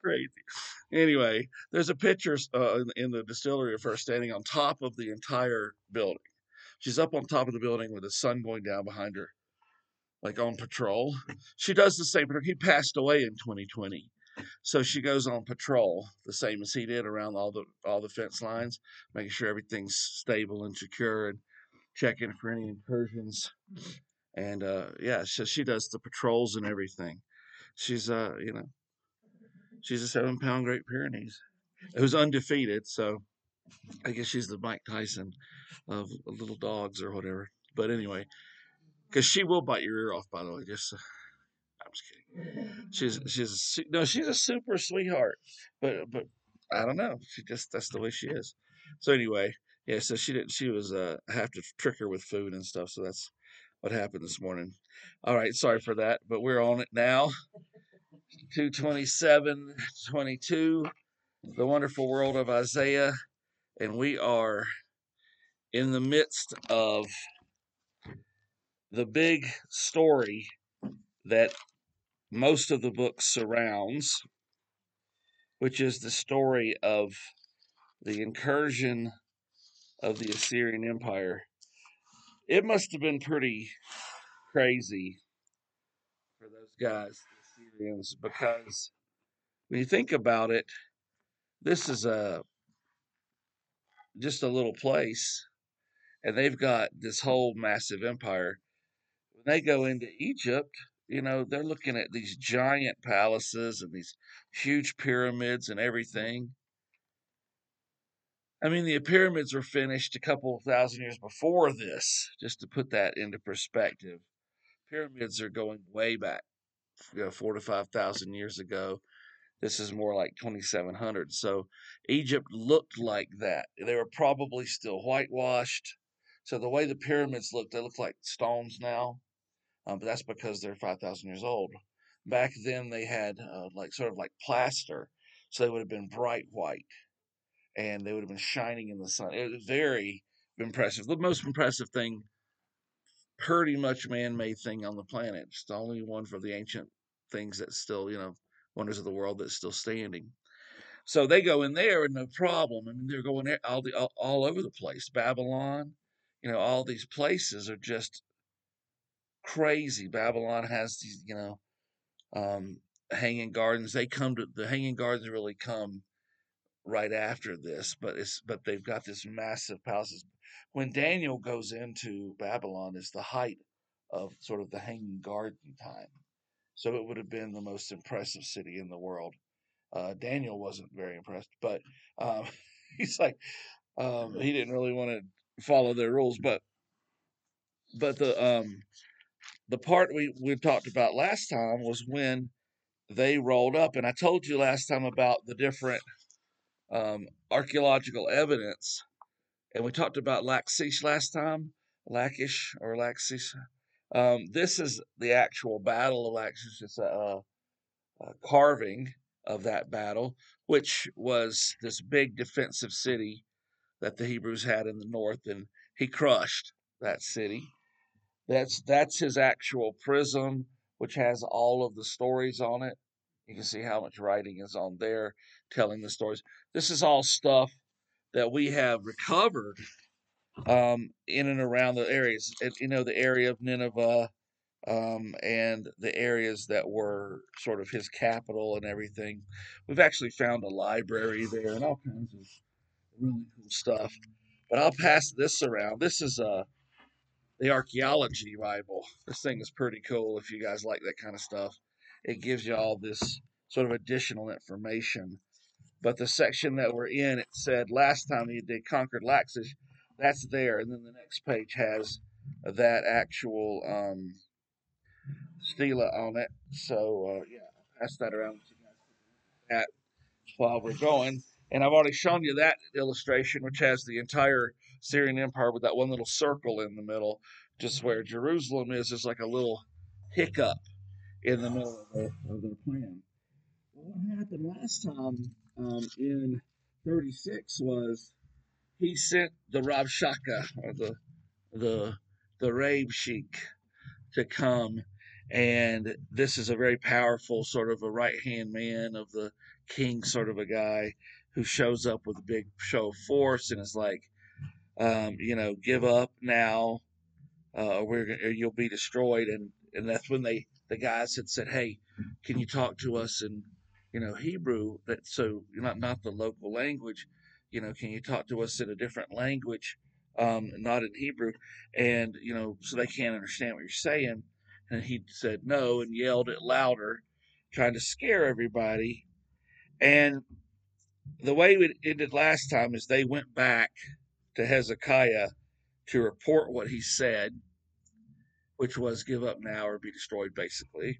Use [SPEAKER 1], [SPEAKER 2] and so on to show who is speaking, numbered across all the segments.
[SPEAKER 1] crazy. Anyway, there's a picture in the distillery of her standing on top of the entire building. She's up on top of the building with the sun going down behind her, like on patrol. She does the same. He passed away in 2020, so she goes on patrol the same as he did around all the fence lines, making sure everything's stable and secure, and checking for any incursions. And yeah, so she does the patrols and everything. She's she's a 7 pound Great Pyrenees who's undefeated. So I guess she's the Mike Tyson of little dogs or whatever. But anyway, because she will bite your ear off, by the way. I'm just kidding. She's a super sweetheart, but I don't know. That's the way she is. So anyway, yeah. So she didn't. She was I have to trick her with food and stuff. So that's what happened this morning. All right, sorry for that, but we're on it now. 2:27:22, the wonderful world of Isaiah, and we are in the midst of the big story that most of the book surrounds, which is the story of the incursion of the Assyrian Empire. It must have been pretty crazy for those guys, the Assyrians, because when you think about it, this is just a little place, and they've got this whole massive empire. When they go into Egypt, they're looking at these giant palaces and these huge pyramids and everything. I mean, the pyramids were finished a couple of thousand years before this, just to put that into perspective. Pyramids are going way back, 4 to 5,000 years ago. This is more like 2,700. So Egypt looked like that. They were probably still whitewashed. So the way the pyramids look, they look like stones now. But that's because they're 5,000 years old. Back then, they had like sort of like plaster, so they would have been bright white, and they would have been shining in the sun. It was very impressive. The most impressive thing, pretty much man-made thing on the planet. It's the only one for the ancient things that's still, wonders of the world that's still standing. So they go in there and no problem. I mean, they're going all over the place. Babylon, all these places are just crazy. Babylon has these, um, hanging gardens. The hanging gardens really come right after this, but they've got this massive palaces. When Daniel goes into Babylon, is the height of sort of the hanging garden time. So it would have been the most impressive city in the world. Daniel wasn't very impressed, but um, he's like he didn't really want to follow their rules. But the part we talked about last time was when they rolled up, and I told you last time about the different archaeological evidence, and we talked about Lachish last time, Lachish or Lachish. This is the actual Battle of Lachish. It's a carving of that battle, which was this big defensive city that the Hebrews had in the north, and he crushed that city. That's his actual prism, which has all of the stories on it. You can see how much writing is on there telling the stories. This is all stuff that we have recovered in and around the areas. The area of Nineveh, and the areas that were sort of his capital and everything. We've actually found a library there and all kinds of really cool stuff. But I'll pass this around. This is the archaeology Bible. This thing is pretty cool if you guys like that kind of stuff. It gives you all this sort of additional information. But the section that we're in, it said last time they conquered Lachish, that's there. And then the next page has that actual stela on it. So, yeah, I'll pass that around to you guys while we're going. And I've already shown you that illustration, which has the entire Syrian Empire with that one little circle in the middle, just where Jerusalem is. There's like a little hiccup in the middle of their plan. Well, what happened last time in 36 was he sent the Rabshakeh, or the Rabe Sheik, to come, And this is a very powerful sort of a right-hand man of the king sort of a guy who shows up with a big show of force and is like, give up now, or you'll be destroyed. And that's when the guys had said, hey, can you talk to us in Hebrew, that so not the local language, can you talk to us in a different language, not in Hebrew, and so they can't understand what you're saying. And he said no and yelled it louder, trying to scare everybody. And the way it ended last time is they went back to Hezekiah to report what he said, which was give up now or be destroyed, basically,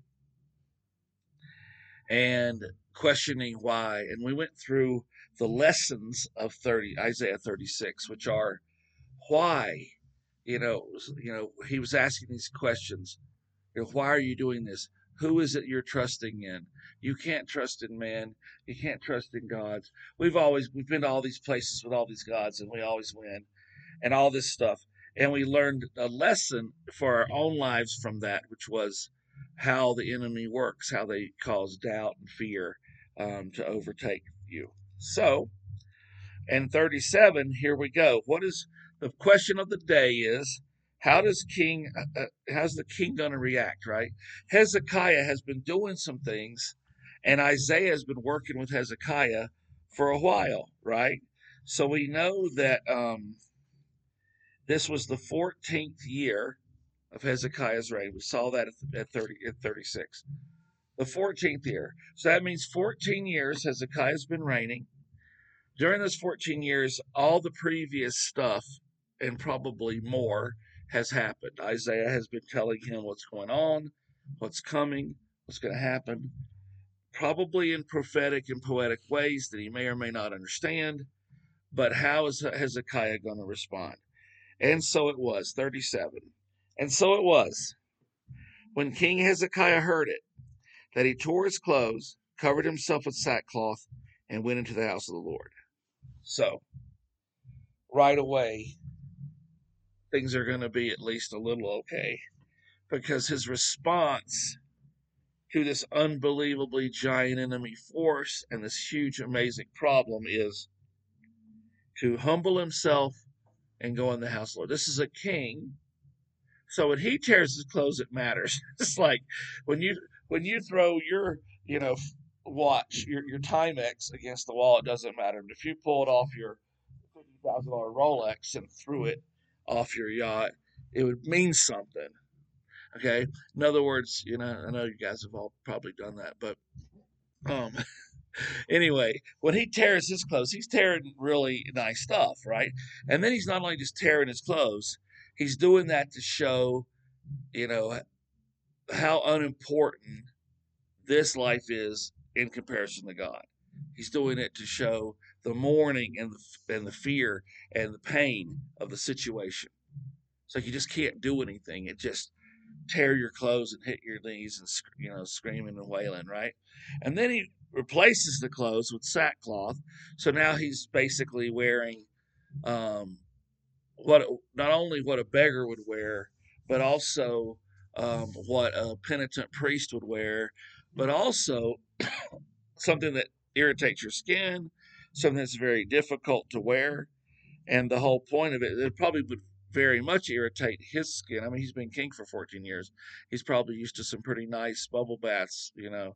[SPEAKER 1] and questioning why. And we went through the lessons of Isaiah 36, which are why. He was asking these questions. Why are you doing this? Who is it you're trusting in? You can't trust in man. You can't trust in gods. We've been to all these places with all these gods, and we always win, and all this stuff. And we learned a lesson for our own lives from that, which was how the enemy works, how they cause doubt and fear to overtake you. So, and 37, here we go. What is the question of the day is, how's the king going to react, right? Hezekiah has been doing some things, and Isaiah has been working with Hezekiah for a while, right? So we know that this was the 14th year of Hezekiah's reign. We saw that at 36. The 14th year. So that means 14 years Hezekiah's been reigning. During those 14 years, all the previous stuff and probably more has happened. Isaiah has been telling him what's going on, what's coming, what's going to happen, probably in prophetic and poetic ways that he may or may not understand. But how is Hezekiah going to respond? And so it was, 37. And so it was, when King Hezekiah heard it, that he tore his clothes, covered himself with sackcloth, and went into the house of the Lord. So, right away, things are going to be at least a little okay, because his response to this unbelievably giant enemy force and this huge, amazing problem is to humble himself and go in the house of the Lord. This is a king. So when he tears his clothes, it matters. It's like when you throw your watch, your Timex against the wall, it doesn't matter. But if you pulled off your $50,000 Rolex and threw it off your yacht, it would mean something. Okay. In other words, I know you guys have all probably done that, but um, anyway, when he tears his clothes, he's tearing really nice stuff, right? And then he's not only just tearing his clothes, he's doing that to show, you know, how unimportant this life is in comparison to God. He's doing it to show the mourning and the fear and the pain of the situation. So you just can't do anything. It just tear your clothes and hit your knees and screaming and wailing, right? And then he replaces the clothes with sackcloth. So now he's basically wearing um, what not only what a beggar would wear, but also what a penitent priest would wear, but also something that irritates your skin, something that's very difficult to wear. And the whole point of it probably would very much irritate his skin. I mean, he's been king for 14 years. He's probably used to some pretty nice bubble baths,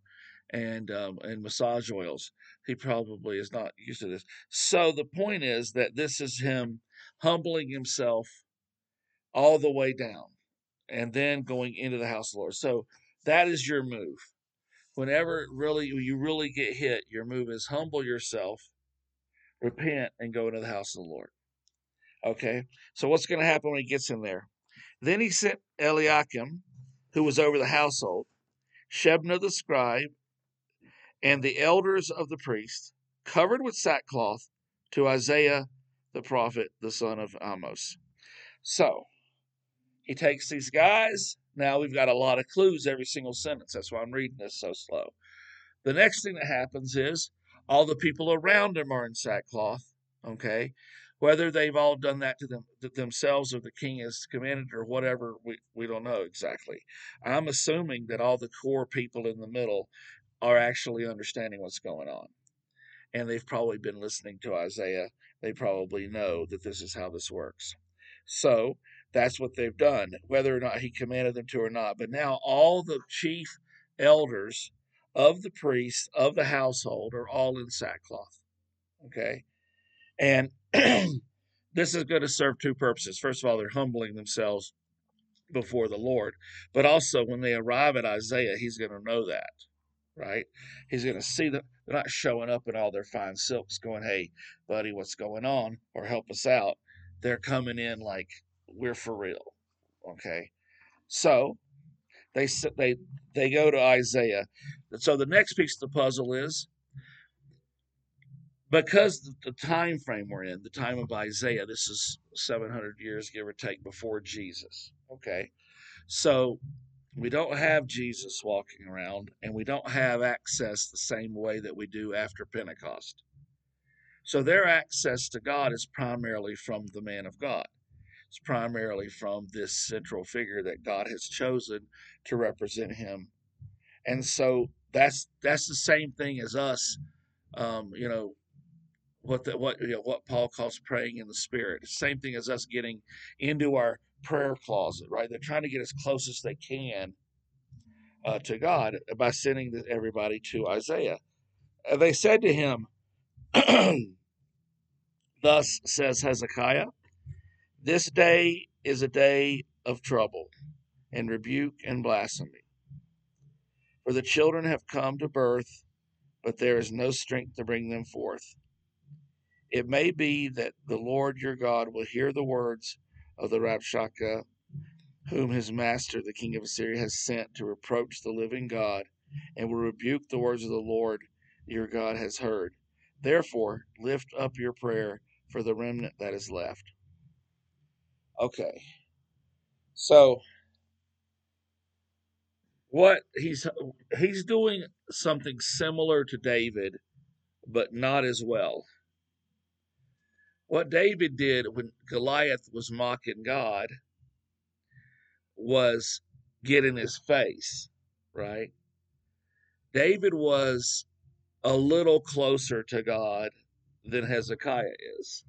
[SPEAKER 1] and massage oils. He probably is not used to this. So the point is that this is him humbling himself all the way down and then going into the house of the Lord. So that is your move. Whenever you really get hit, your move is humble yourself, repent, and go into the house of the Lord. Okay? So what's going to happen when he gets in there? Then he sent Eliakim, who was over the household, Shebna the scribe, and the elders of the priests, covered with sackcloth, to Isaiah the prophet, the son of Amos. So he takes these guys. Now we've got a lot of clues every single sentence. That's why I'm reading this so slow. The next thing that happens is all the people around him are in sackcloth. Okay. Whether they've all done that to themselves or the king has commanded or whatever, we don't know exactly. I'm assuming that all the core people in the middle are actually understanding what's going on. And they've probably been listening to Isaiah. They probably know that this is how this works. So that's what they've done, whether or not he commanded them to or not. But now all the chief elders of the priests of the household are all in sackcloth. Okay. And this is going to serve two purposes. First of all, they're humbling themselves before the Lord, but also when they arrive at Isaiah, he's going to know that, right? He's going to see that they're not showing up in all their fine silks going, hey, buddy, what's going on? Or help us out. They're coming in like, we're for real. Okay. So they they they go to Isaiah. So the next piece of the puzzle is because the time frame we're in, the time of Isaiah, this is 700 years, give or take, before Jesus. Okay. So we don't have Jesus walking around, and we don't have access the same way that we do after Pentecost. So their access to God is primarily from the man of God. It's primarily from this central figure that God has chosen to represent him. And so that's the same thing as us. You know what Paul calls praying in the Spirit. Same thing as us getting into our prayer closet, right? They're trying to get as close as they can to God by sending everybody to Isaiah. They said to him, "Thus says Hezekiah, this day is a day of trouble and rebuke and blasphemy. For the children have come to birth, but there is no strength to bring them forth. It may be that the Lord your God will hear the words of the Rabshakeh, whom his master, the king of Assyria, has sent to reproach the living God, and will rebuke the words of the Lord your God has heard. Therefore, lift up your prayer for the remnant that is left." Okay, so what he's doing something similar to David, but not as well. What David did when Goliath was mocking God was get in his face, right? David was a little closer to God than Hezekiah is.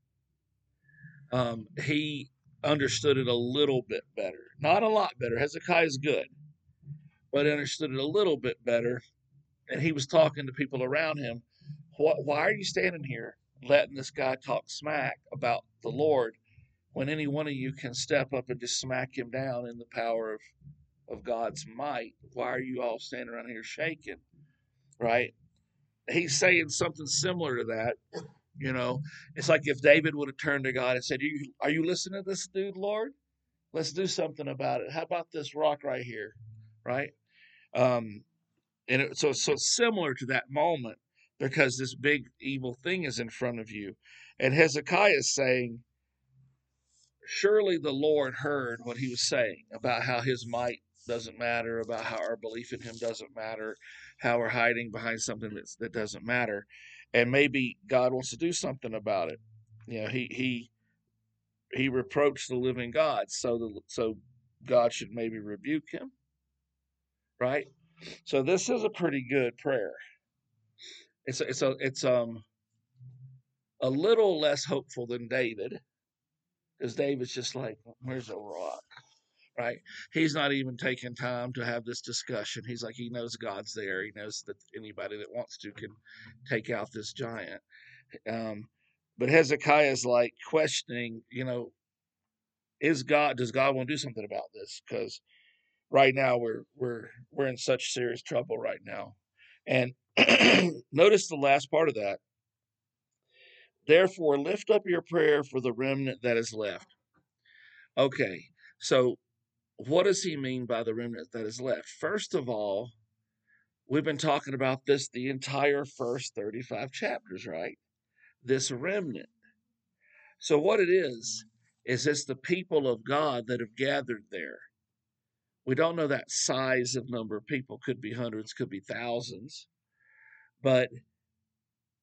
[SPEAKER 1] He understood it a little bit better, not a lot better. Hezekiah's good, but understood it a little bit better. And he was talking to people around him. Why are you standing here letting this guy talk smack about the Lord when any one of you can step up and just smack him down in the power of God's might? Why are you all standing around here shaking? Right? He's saying something similar to that. It's like if David would have turned to God and said, "Are you listening to this dude, Lord? Let's do something about it. How about this rock right here?" Right? Um, so it's similar to that moment because this big evil thing is in front of you. And Hezekiah is saying, surely the Lord heard what he was saying about how his might doesn't matter, about how our belief in him doesn't matter, how we're hiding behind something that doesn't matter. And maybe God wants to do something about it. He reproached the living God, so God should maybe rebuke him, right? So this is a pretty good prayer. It's a little less hopeful than David, because David's just like, where's a rock, right? He's not even taking time to have this discussion. He's like, he knows God's there. He knows that anybody that wants to can take out this giant. Um, but Hezekiah's like questioning, does God want to do something about this? Because right now we're in such serious trouble right now. And notice the last part of that. Therefore, lift up your prayer for the remnant that is left. Okay, so what does he mean by the remnant that is left? First of all, we've been talking about this the entire first 35 chapters, right? This remnant. So, what it is it's the people of God that have gathered there. We don't know that size of number of people, could be hundreds, could be thousands, but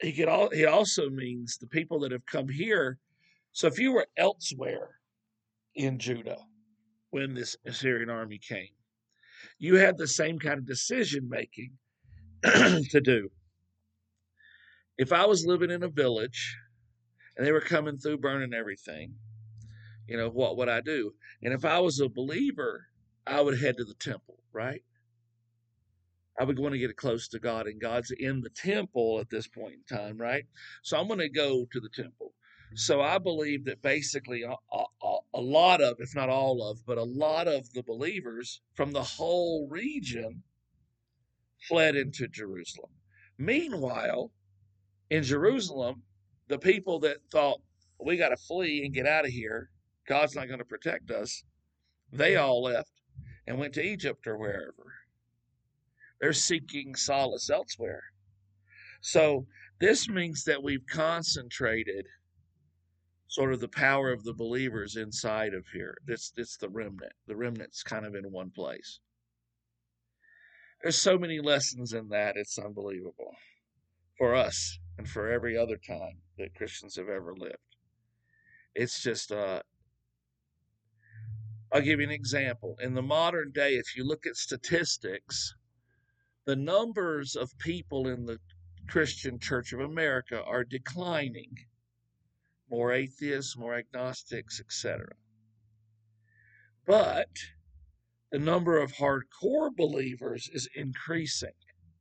[SPEAKER 1] It also means the people that have come here. So if you were elsewhere in Judah when this Assyrian army came, you had the same kind of decision making to do. If I was living in a village and they were coming through burning everything, what would I do? And if I was a believer, I would head to the temple, right? I would want to get close to God, and God's in the temple at this point in time, right? So I'm going to go to the temple. So I believe that basically a lot of, if not all of, but a lot of the believers from the whole region fled into Jerusalem. Meanwhile, in Jerusalem, the people that thought, we got to flee and get out of here, God's not going to protect us, they all left and went to Egypt or wherever. They're seeking solace elsewhere. So this means that we've concentrated sort of the power of the believers inside of here. It's the remnant. The remnant's kind of in one place. There's so many lessons in that, it's unbelievable for us and for every other time that Christians have ever lived. It's just, I'll give you an example. In the modern day, if you look at statistics, the numbers of people in the Christian Church of America are declining. More atheists, more agnostics, etc. But the number of hardcore believers is increasing.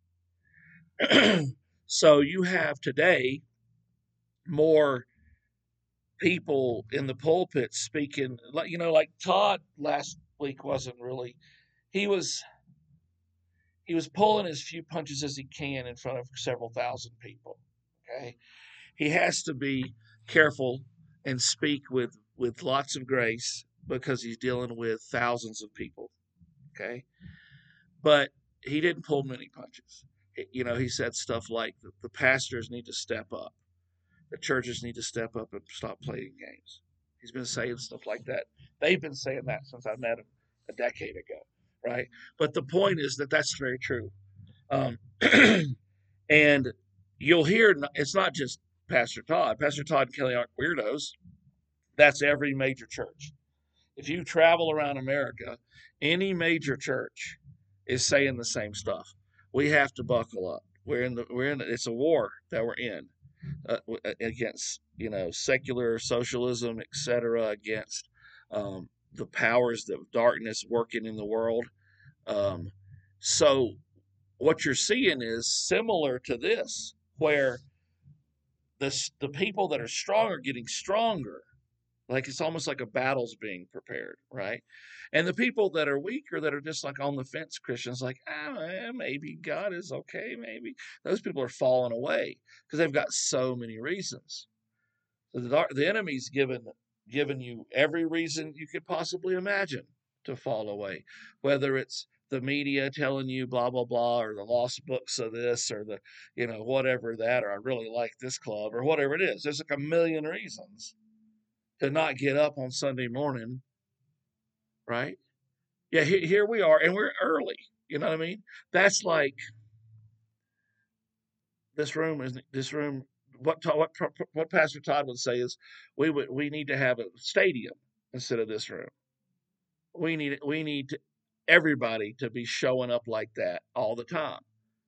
[SPEAKER 1] So you have today more people in the pulpit speaking, like Todd last week wasn't really, he was pulling as few punches as he can in front of several thousand people. Okay. He has to be careful and speak with lots of grace because he's dealing with thousands of people. Okay. But he didn't pull many punches. He said stuff like the pastors need to step up. The churches need to step up and stop playing games. He's been saying stuff like that. They've been saying that since I met him a decade ago, right? But the point is that that's very true. And you'll hear it's not just Pastor Todd. Pastor Todd and Kelly aren't weirdos. That's every major church. If you travel around America, any major church is saying the same stuff. We have to buckle up. It's a war that we're in against, secular socialism, etc., against the powers of darkness working in the world. So what you're seeing is similar to this, where the people that are strong are getting stronger. Like it's almost like a battle's being prepared, right? And the people that are weaker, that are just like on the fence Christians, like, maybe God is okay, maybe. Those people are falling away because they've got so many reasons. So the enemy's given you every reason you could possibly imagine to fall away, whether it's the media telling you blah blah blah, or the lost books of this, or the whatever that, or I really like this club, or whatever it is. There's like a million reasons to not get up on Sunday morning, right? Yeah, here we are, and we're early. You know what I mean? That's like this room is this room. What Pastor Todd would say is we need to have a stadium instead of this room. We need everybody to be showing up like that all the time.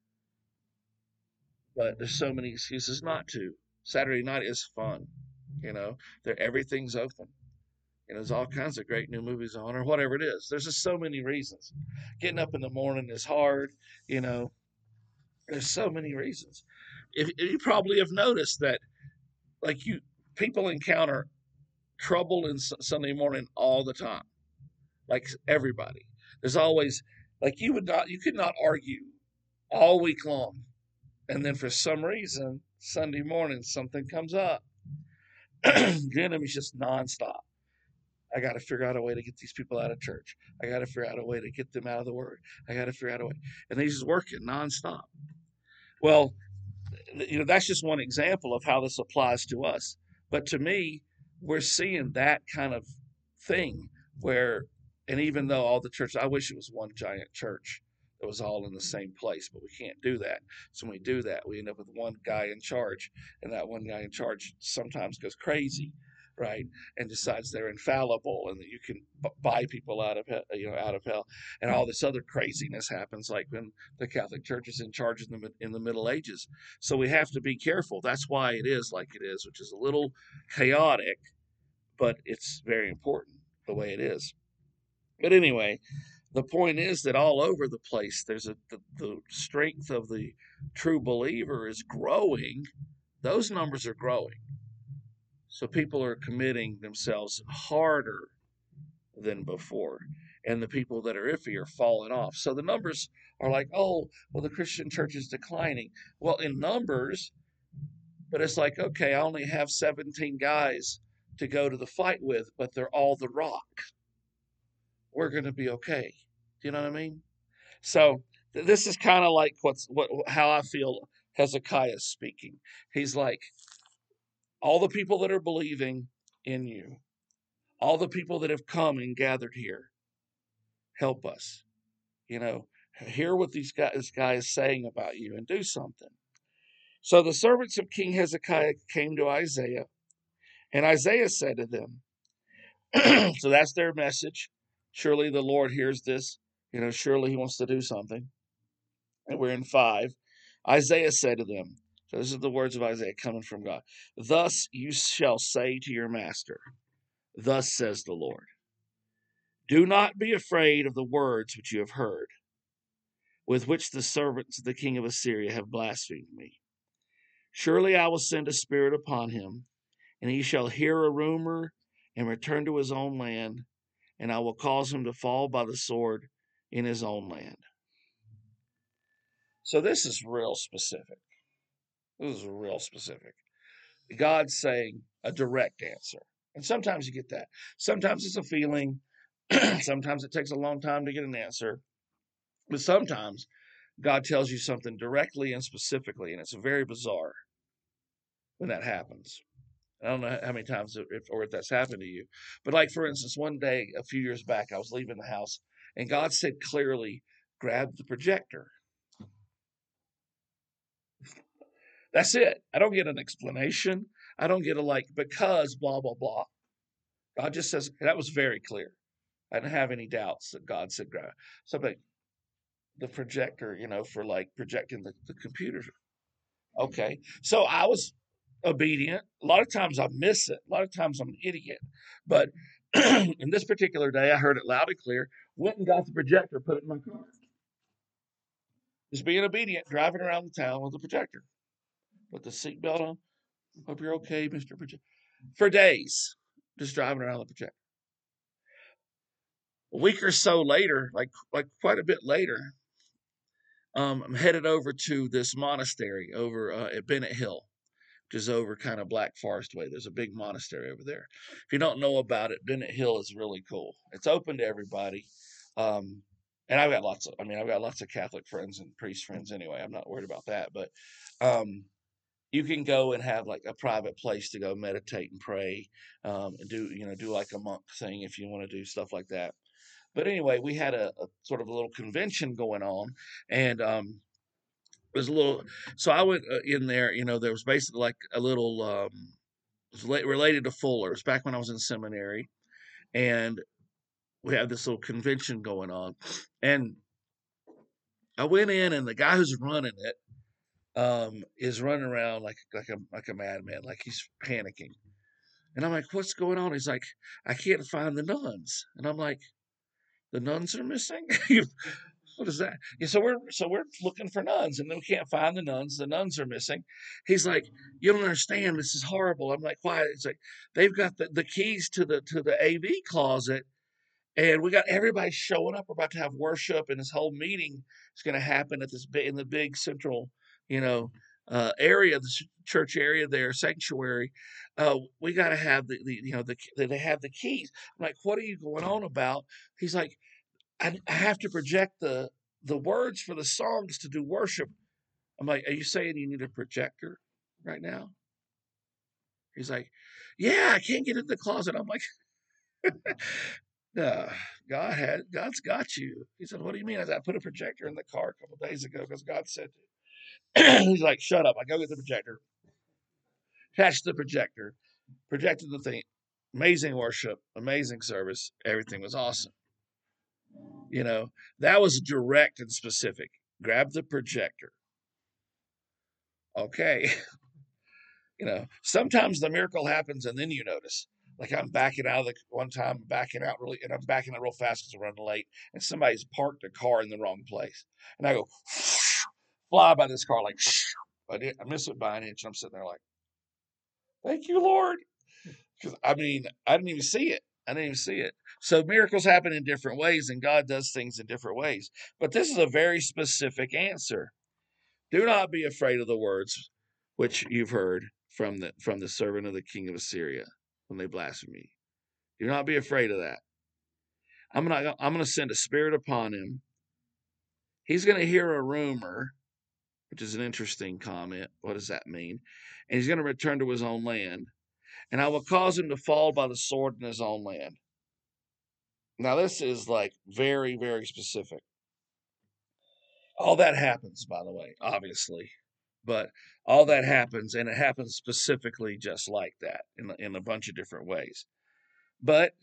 [SPEAKER 1] But there's so many excuses not to. Saturday night is fun, everything's open. There's all kinds of great new movies on, or whatever it is. There's just so many reasons. Getting up in the morning is hard, There's so many reasons. If you probably have noticed that, like people encounter trouble in Sunday morning all the time, like everybody. There's always like you could not argue all week long, and then for some reason Sunday morning something comes up. The enemy's just nonstop. I got to figure out a way to get these people out of church. I got to figure out a way to get them out of the word. I got to figure out a way. And he's just working nonstop. Well, that's just one example of how this applies to us. But to me, we're seeing that kind of thing where, and even though all the churches, I wish it was one giant church that was all in the same place, but we can't do that. So when we do that, we end up with one guy in charge, and that one guy in charge sometimes goes crazy, right, and decides they're infallible and that you can buy people out of out of hell, and all this other craziness happens, like when the Catholic Church is in charge in the Middle Ages. So we have to be careful. That's why it is like it is, which is a little chaotic, but it's very important the way it is. But anyway, the point is that all over the place, the strength of the true believer is growing. Those numbers are growing. So people are committing themselves harder than before. And the people that are iffy are falling off. So the numbers are like, oh, well, the Christian church is declining. Well, in numbers, but it's like, okay, I only have 17 guys to go to the fight with, but they're all the rock. We're going to be okay. Do you know what I mean? So this is kind of like how I feel Hezekiah is speaking. He's like, all the people that are believing in you, all the people that have come and gathered here, help us. Hear what this guy is saying about you and do something. So the servants of King Hezekiah came to Isaiah, and Isaiah said to them, so that's their message. Surely the Lord hears this. Surely he wants to do something. And we're in 5. Isaiah said to them, so this is the words of Isaiah coming from God. Thus you shall say to your master, thus says the Lord, do not be afraid of the words which you have heard, with which the servants of the king of Assyria have blasphemed me. Surely I will send a spirit upon him, and he shall hear a rumor and return to his own land, and I will cause him to fall by the sword in his own land. So this is real specific. This is real specific. God's saying a direct answer. And sometimes you get that. Sometimes it's a feeling. Sometimes it takes a long time to get an answer. But sometimes God tells you something directly and specifically, and it's very bizarre when that happens. I don't know how many times if that's happened to you. But like, for instance, one day a few years back, I was leaving the house, and God said clearly, grab the projector. That's it. I don't get an explanation. I don't get because blah, blah, blah. God just says, that was very clear. I didn't have any doubts that God said grab something. The projector, for like projecting the computer. Okay. So I was obedient. A lot of times I miss it. A lot of times I'm an idiot. But in this particular day, I heard it loud and clear. Went and got the projector, put it in my car. Just being obedient, driving around the town with the projector. Put the seatbelt on. Hope you're okay, Mr. Projector. For days, just driving around the projector. A week or so later, like quite a bit later, I'm headed over to this monastery over at Bennett Hill, which is over kind of Black Forest way. There's a big monastery over there. If you don't know about it, Bennett Hill is really cool. It's open to everybody. And I've got lots of Catholic friends and priest friends anyway. I'm not worried about that. But you can go and have like a private place to go meditate and pray, and do like a monk thing if you want to do stuff like that. But anyway, we had a sort of a little convention going on, and it was a little. So I went in there. There was basically like a little. It was related to Fuller. It was back when I was in seminary, and we had this little convention going on, and I went in, and the guy who's running it is running around like a madman, like he's panicking. And I'm like, what's going on? He's like, I can't find the nuns, and I'm like, the nuns are missing. What is that? Yeah, so we're looking for nuns, and then we can't find the nuns. The nuns are missing. He's like, you don't understand. This is horrible. I'm like, why? It's like they've got the keys to the AV closet, and we got everybody showing up. We're about to have worship, and this whole meeting is going to happen at in the big central, you know, area, the church area there, sanctuary. We got to have they have the keys. I'm like, what are you going on about? He's like, I have to project the words for the songs to do worship. I'm like, are you saying you need a projector right now? He's like, yeah, I can't get in the closet. I'm like, No, God's got you. He said, what do you mean? I said, I put a projector in the car a couple of days ago because God said to. He's like, shut up. I go get the projector, attached the projector, projected the thing. Amazing worship, amazing service. Everything was awesome. You know, that was direct and specific. Grab the projector. Okay. Sometimes the miracle happens and then you notice. Like I'm backing out of the one time, backing out really, and I'm backing out real fast because I'm running late, and somebody's parked a car in the wrong place, and I go fly by this car like I miss it by an inch. And I'm sitting there like, thank you, Lord, because I mean I didn't even see it. I didn't even see it. So miracles happen in different ways, and God does things in different ways. But this is a very specific answer. Do not be afraid of the words which you've heard from the servant of the king of Assyria when they blaspheme. Do not be afraid of that. I'm gonna send a spirit upon him. He's gonna hear a rumor, which is an interesting comment. What does that mean? And he's gonna return to his own land. And I will cause him to fall by the sword in his own land. Now this is like very, very specific. All that happens, by the way, obviously. But all that happens, and it happens specifically just like that in a bunch of different ways. But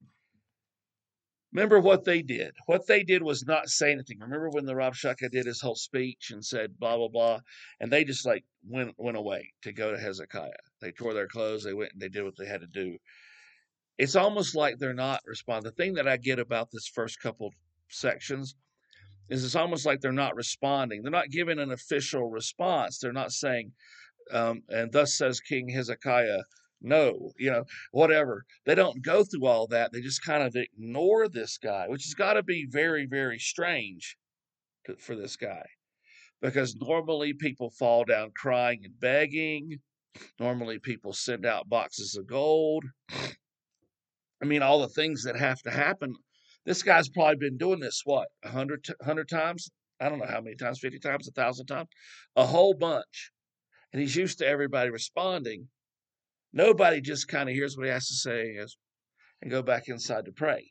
[SPEAKER 1] remember what they did. What they did was not say anything. Remember when the Rabshakeh did his whole speech and said blah blah blah, and they just like went away to go to Hezekiah. They tore their clothes. They went and they did what they had to do. It's almost like they're not responding. The thing that I get about this first couple sections is it's almost like they're not responding. They're not giving an official response. They're not saying, and thus says King Hezekiah, no, whatever. They don't go through all that. They just kind of ignore this guy, which has got to be very, very strange for this guy. Because normally people fall down crying and begging. Normally people send out boxes of gold. I mean, all the things that have to happen. This guy's probably been doing this, what, 100 times? I don't know how many times, 50 times, 1,000 times? A whole bunch. And he's used to everybody responding. Nobody just kind of hears what he has to say and go back inside to pray.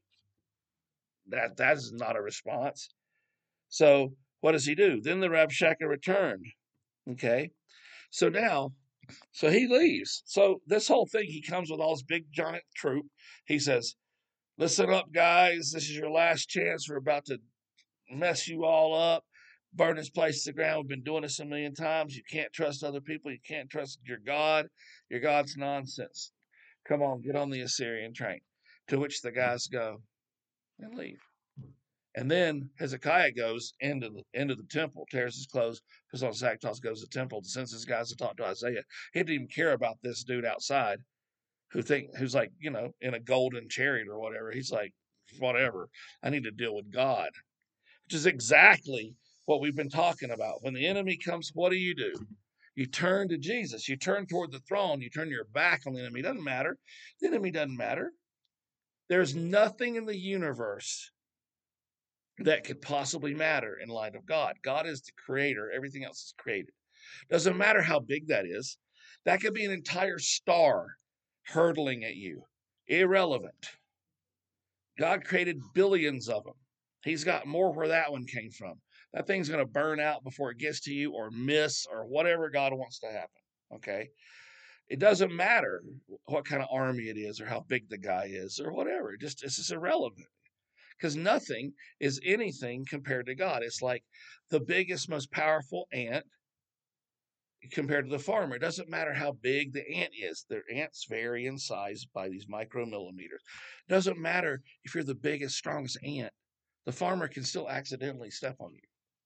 [SPEAKER 1] That is not a response. So what does he do? Then the Rabshakeh returned. Okay. So now, so he leaves. So this whole thing, he comes with all his big giant troop. He says, listen up, guys. This is your last chance. We're about to mess you all up, burn this place to the ground. We've been doing this a million times. You can't trust other people. You can't trust your God. Your God's nonsense. Come on, get on the Assyrian train. To which the guys go and leave. And then Hezekiah goes into the temple, tears his clothes, puts on sackcloth, goes to the temple, sends his guys to talk to Isaiah. He didn't even care about this dude outside who's like, in a golden chariot or whatever. He's like, whatever. I need to deal with God, which is exactly what we've been talking about. When the enemy comes, what do? You turn to Jesus. You turn toward the throne. You turn your back on the enemy. It doesn't matter. The enemy doesn't matter. There's nothing in the universe that could possibly matter in light of God. God is the creator. Everything else is created. Doesn't matter how big that is. That could be an entire star hurtling at you. Irrelevant. God created billions of them. He's got more where that one came from. That thing's going to burn out before it gets to you or miss or whatever God wants to happen. Okay. It doesn't matter what kind of army it is or how big the guy is or whatever. It's just irrelevant because nothing is anything compared to God. It's like the biggest, most powerful ant compared to the farmer. It doesn't matter how big the ant is. Their ants vary in size by these micromillimeters. It doesn't matter if you're the biggest, strongest ant. The farmer can still accidentally step on you.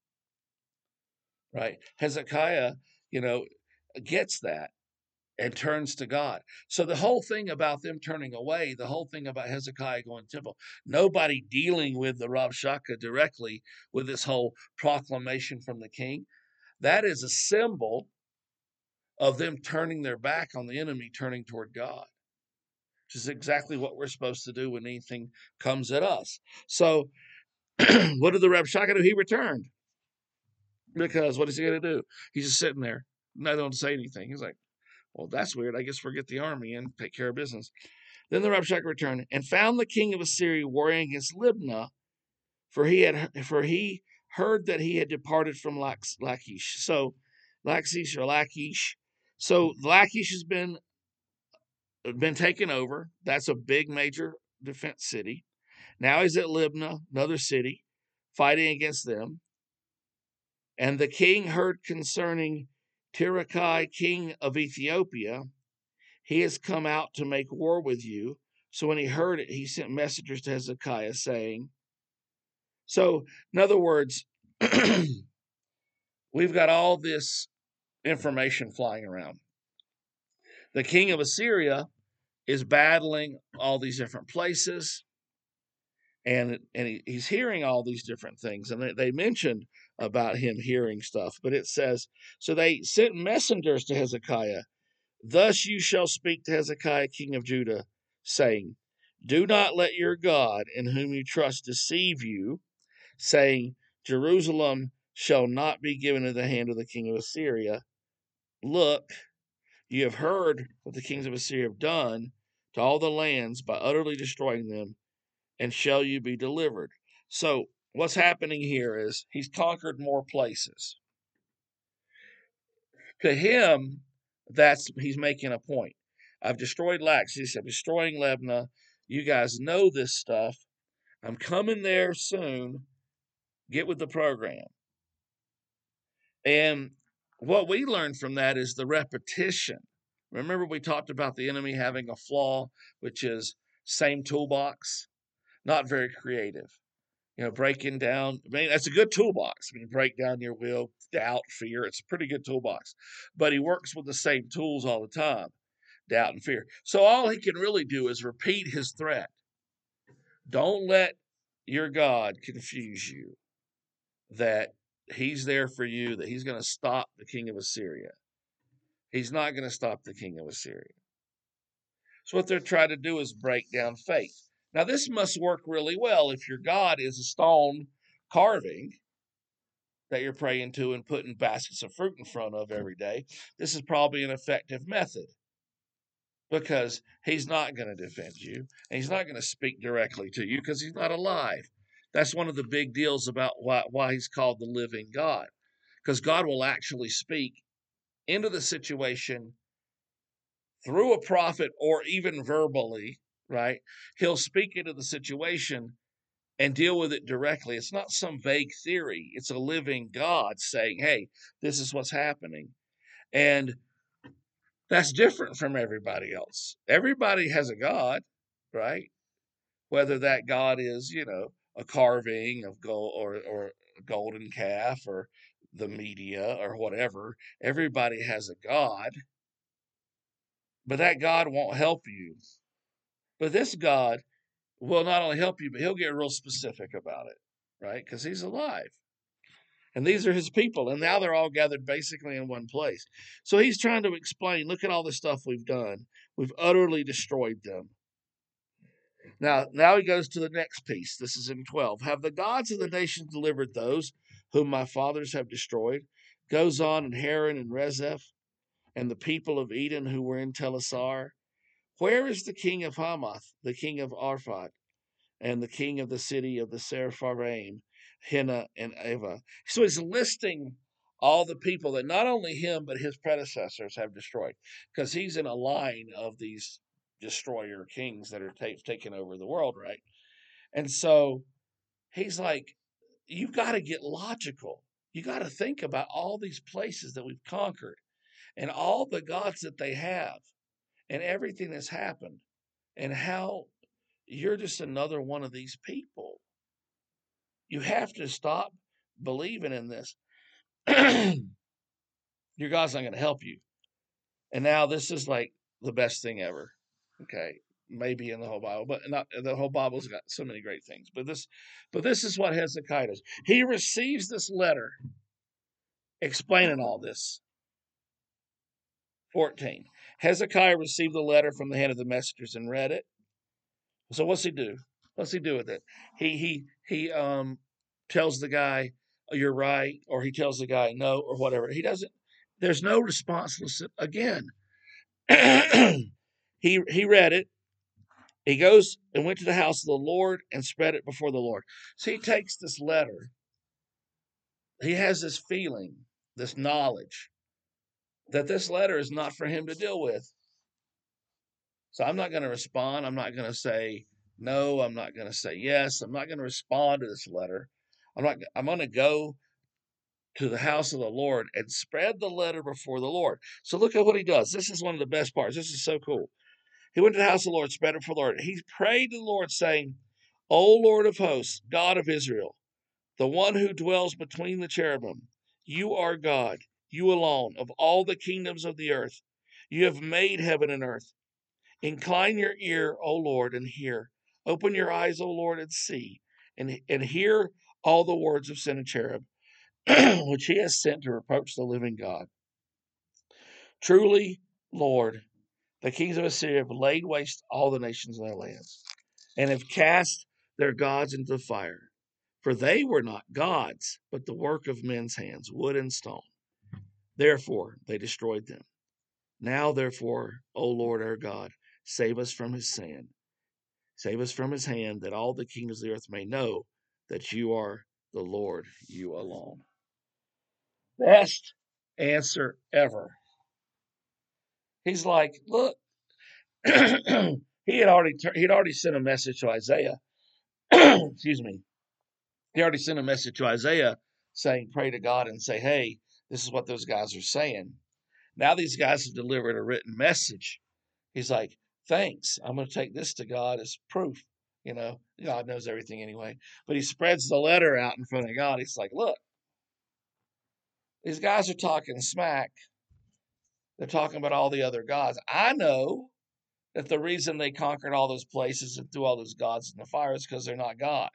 [SPEAKER 1] Right? Hezekiah, you know, gets that and turns to God. So the whole thing about them turning away, the whole thing about Hezekiah going to temple, nobody dealing with the Rabshakeh directly with this whole proclamation from the king, that is a symbol of them turning their back on the enemy, turning toward God, which is exactly what we're supposed to do when anything comes at us. So what did the Rabshakeh do? He returned. Because what is he going to do? He's just sitting there. Not going to say anything. He's like, well, that's weird. I guess forget the army and take care of business. Then the Rabshakeh returned and found the king of Assyria warring against Libnah, for he heard that he had departed from Lachish. So Lachish. So Lachish has been taken over. That's a big major defense city. Now he's at Libnah, another city, fighting against them. And the king heard concerning Tirakai, king of Ethiopia, he has come out to make war with you. So when he heard it, he sent messengers to Hezekiah saying, so in other words, we've got all this information flying around. The king of Assyria is battling all these different places, and he's hearing all these different things. And they mentioned about him hearing stuff, but it says, so they sent messengers to Hezekiah. Thus you shall speak to Hezekiah, king of Judah, saying, do not let your God, in whom you trust, deceive you, saying, Jerusalem shall not be given into the hand of the king of Assyria. Look, you have heard what the kings of Assyria have done to all the lands by utterly destroying them, and shall you be delivered? So what's happening here is he's conquered more places. To him, he's making a point. I've destroyed Lachish. I'm destroying Libnah. You guys know this stuff. I'm coming there soon. Get with the program. And what we learned from that is the repetition. Remember, we talked about the enemy having a flaw, which is same toolbox, not very creative. Breaking down, that's a good toolbox. Break down your will, doubt, fear. It's a pretty good toolbox. But he works with the same tools all the time, doubt and fear. So all he can really do is repeat his threat. Don't let your God confuse you that he's there for you, that he's going to stop the king of Assyria. He's not going to stop the king of Assyria. So what they're trying to do is break down faith. Now, this must work really well if your God is a stone carving that you're praying to and putting baskets of fruit in front of every day. This is probably an effective method because he's not going to defend you and he's not going to speak directly to you because he's not alive. That's one of the big deals about why he's called the living God, because God will actually speak into the situation through a prophet or even verbally, right? He'll speak into the situation and deal with it directly. It's not some vague theory. It's a living God saying, hey, this is what's happening. And that's different from everybody else. Everybody has a God, right? Whether that God is, a carving of gold or a golden calf or the media or whatever. Everybody has a God. But that God won't help you. But this God will not only help you, but he'll get real specific about it, right? Because he's alive. And these are his people. And now they're all gathered basically in one place. So he's trying to explain, look at all the stuff we've done. We've utterly destroyed them. Now he goes to the next piece. This is in 12. Have the gods of the nations delivered those whom my fathers have destroyed? Goes on in Haran and Rezeph and the people of Eden who were in Telassar. Where is the king of Hamath, the king of Arphat, and the king of the city of the Sepharvaim, Hena and Ava? So he's listing all the people that not only him, but his predecessors have destroyed, because he's in a line of these destroyer kings that are taking over the world, right? And so he's like, you've got to get logical. You got to think about all these places that we've conquered and all the gods that they have and everything that's happened and how you're just another one of these people. You have to stop believing in this. Your God's not going to help you. And now this is like the best thing ever. Okay. Maybe in the whole Bible, but not the whole Bible's got so many great things. But this is what Hezekiah does. He receives this letter explaining all this. 14. Hezekiah received the letter from the hand of the messengers and read it. So what's he do? What's he do with it? He tells the guy, oh, you're right, or he tells the guy no, or whatever. He doesn't. There's no response again. he read it, He goes and went to the house of the Lord and spread it before the Lord. So he takes this letter. He has this feeling, this knowledge that this letter is not for him to deal with. So I'm not going to respond. I'm not going to say no. I'm not going to say yes. I'm not going to respond to this letter. I'm going to go to the house of the Lord and spread the letter before the Lord. So look at what he does. This is one of the best parts. This is so cool. He went to the house of the Lord, spread it before the Lord. He prayed to the Lord, saying, O Lord of hosts, God of Israel, the one who dwells between the cherubim, you are God, you alone, of all the kingdoms of the earth. You have made heaven and earth. Incline your ear, O Lord, and hear. Open your eyes, O Lord, and see, and hear all the words of Sennacherib, which he has sent to reproach the living God. Truly, Lord, the kings of Assyria have laid waste all the nations of their lands, and have cast their gods into the fire. For they were not gods, but the work of men's hands, wood and stone. Therefore they destroyed them. Now, therefore, O Lord our God, save us from his hand. Save us from his hand, that all the kingdoms of the earth may know that you are the Lord, you alone. Best answer ever. He's like, look, he had already sent a message to Isaiah. Excuse me. He already sent a message to Isaiah saying, pray to God and say, hey, this is what those guys are saying. Now these guys have delivered a written message. He's like, thanks. I'm going to take this to God as proof. You know, God knows everything anyway. But he spreads the letter out in front of God. He's like, look, these guys are talking smack. They're talking about all the other gods. I know that the reason they conquered all those places and threw all those gods in the fire is because they're not God.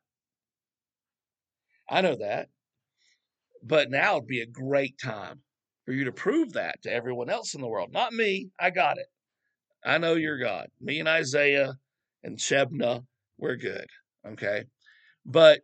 [SPEAKER 1] I know that. But now would be a great time for you to prove that to everyone else in the world. Not me. I got it. I know you're God. Me and Isaiah and Shebna, we're good. Okay. But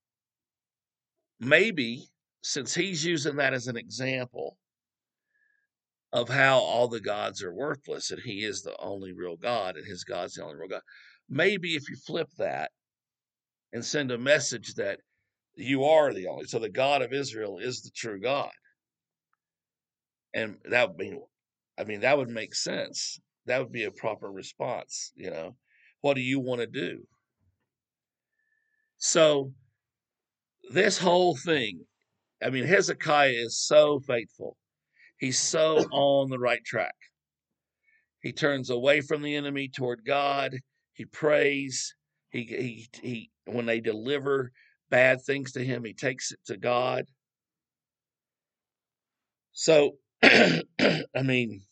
[SPEAKER 1] maybe since he's using that as an example of how all the gods are worthless and he is the only real God and his God's the only real God, maybe if you flip that and send a message that you are the only, so the God of Israel is the true God. And that would be, I mean, that would make sense. That would be a proper response. You know, what do you want to do? So this whole thing, I mean, Hezekiah is so faithful. He's so on the right track. He turns away from the enemy toward God. He prays. He when they deliver bad things to him, he takes it to God. So, I mean,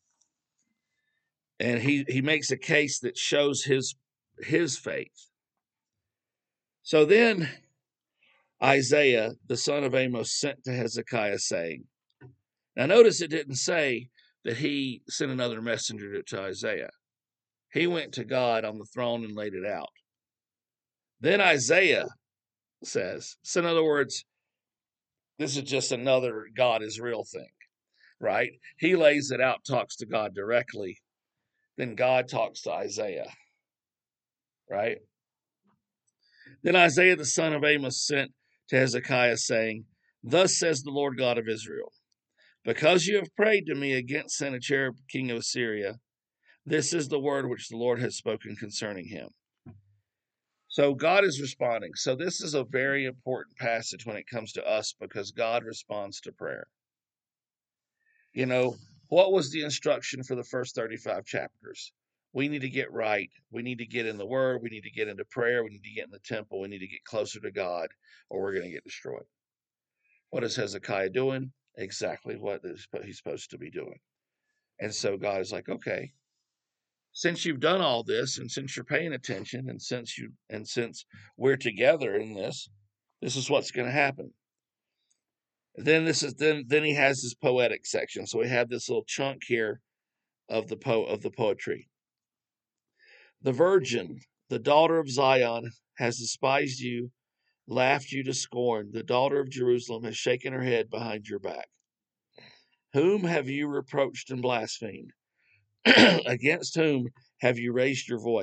[SPEAKER 1] and he makes a case that shows his faith. So then Isaiah, the son of Amos, sent to Hezekiah, saying, now notice it didn't say that he sent another messenger to Isaiah. He went to God on the throne and laid it out. Then Isaiah says, so in other words, this is just another God is real thing, right? He lays it out, talks to God directly. Then God talks to Isaiah, right? Then Isaiah the son of Amos sent to Hezekiah, saying, thus says the Lord God of Israel, because you have prayed to me against Sennacherib, king of Assyria, this is the word which the Lord has spoken concerning him. So God is responding. So this is a very important passage when it comes to us because God responds to prayer. You know, what was the instruction for the first 35 chapters? We need to get right. We need to get in the word. We need to get into prayer. We need to get in the temple. We need to get closer to God or we're going to get destroyed. What is Hezekiah doing? Exactly what he's supposed to be doing. And so God is like, okay, since you've done all this and since you're paying attention and since we're together in this, this is what's going to happen. Then he has this poetic section. So we have this little chunk here of the poetry. The virgin, the daughter of Zion, has despised you, laughed you to scorn. The daughter of Jerusalem has shaken her head behind your back. Whom have you reproached and blasphemed? Against whom have you raised your voice?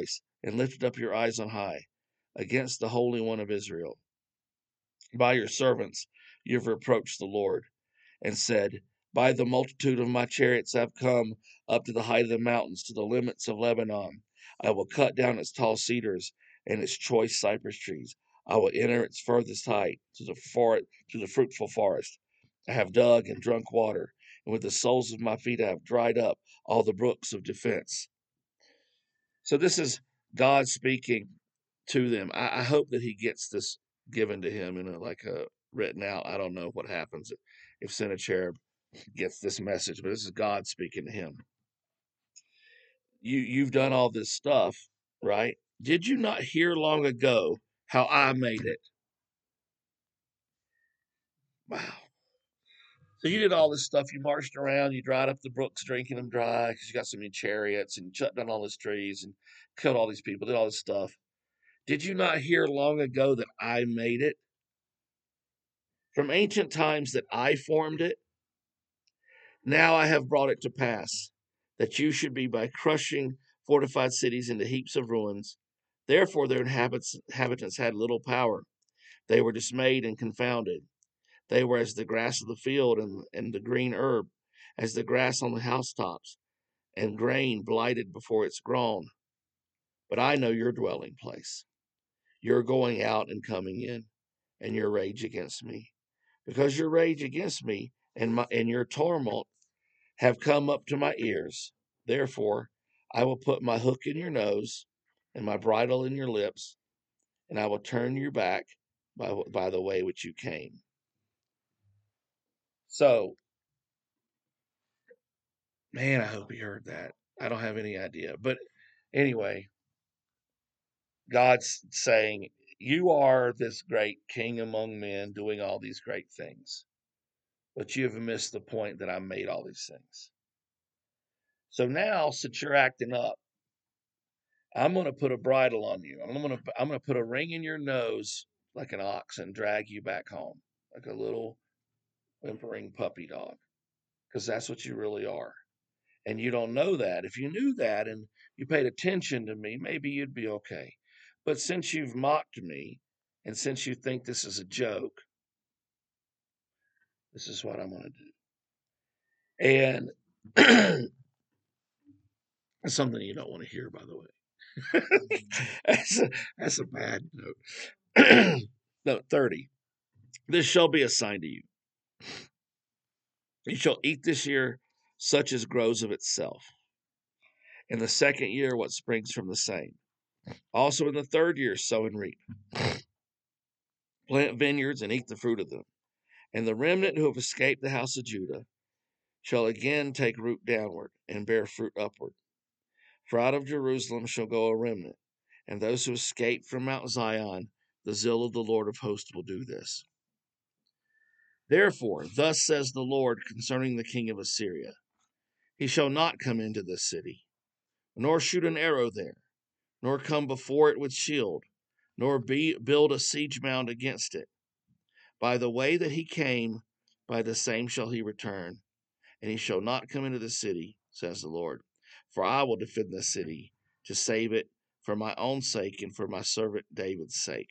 [SPEAKER 1] and lifted up your eyes on high against the Holy One of Israel. By your servants you have reproached the Lord, and said, by the multitude of my chariots I have come up to the height of the mountains, to the limits of Lebanon. I will cut down its tall cedars and its choice cypress trees. I will enter its furthest height, to the fruitful forest. I have dug and drunk water, and with the soles of my feet I have dried up all the brooks of defense. So this is God speaking to them. I hope that he gets this given to him in written out. I don't know what happens if Sennacherib gets this message, but this is God speaking to him. You've done all this stuff, right? Did you not hear long ago how I made it? Wow. So you did all this stuff. You marched around. You dried up the brooks, drinking them dry because you got so many chariots, and you shut down all these trees and killed all these people. Did all this stuff. Did you not hear long ago that I made it? From ancient times that I formed it? Now I have brought it to pass that you should be by crushing fortified cities into heaps of ruins. Therefore their inhabitants had little power. They were dismayed and confounded. They were as the grass of the field and the green herb, as the grass on the housetops, and grain blighted before it's grown. But I know your dwelling place, your going out and coming in, and your rage against me. Because your rage against me and your tumult have come up to my ears. Therefore, I will put my hook in your nose and my bridle in your lips, and I will turn you back by the way which you came. So, man, I hope he heard that. I don't have any idea. But anyway, God's saying, you are this great king among men doing all these great things, but you have missed the point that I made all these things. So now, since you're acting up, I'm going to put a bridle on you. I'm going to put a ring in your nose like an ox and drag you back home like a little whimpering puppy dog, because that's what you really are. And you don't know that. If you knew that and you paid attention to me, maybe you'd be okay. But since you've mocked me and since you think this is a joke, this is what I'm going to do. And that's something you don't want to hear, by the way. that's a bad note. No, 30. This shall be a sign to you. You shall eat this year such as grows of itself. In the second year, what springs from the same. Also in the third year, sow and reap. Plant vineyards and eat the fruit of them. And the remnant who have escaped the house of Judah shall again take root downward and bear fruit upward. For out of Jerusalem shall go a remnant, and those who escape from Mount Zion, the zeal of the Lord of hosts will do this. Therefore, thus says the Lord concerning the king of Assyria, he shall not come into this city, nor shoot an arrow there, nor come before it with shield, nor build a siege mound against it. By the way that he came, by the same shall he return, and he shall not come into the city, says the Lord. For I will defend the city to save it for my own sake and for my servant David's sake.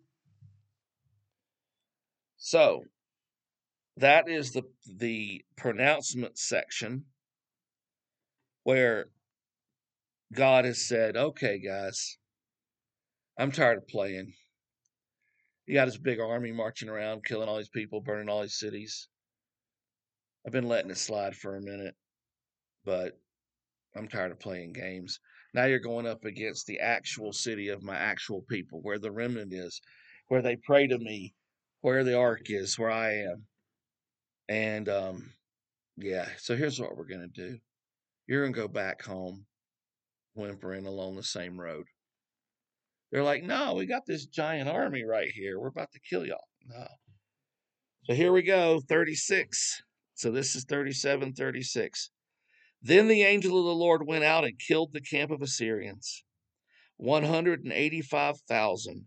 [SPEAKER 1] So, that is the pronouncement section where God has said, okay, guys, I'm tired of playing. You got this big army marching around, killing all these people, burning all these cities. I've been letting it slide for a minute, but I'm tired of playing games. Now you're going up against the actual city of my actual people, where the remnant is, where they pray to me, where the ark is, where I am. And yeah, so here's what we're going to do. You're going to go back home whimpering along the same road. They're like, no, we got this giant army right here. We're about to kill y'all. No. So here we go, 36. So this is 37, 36. Then the angel of the Lord went out and killed the camp of Assyrians, 185,000.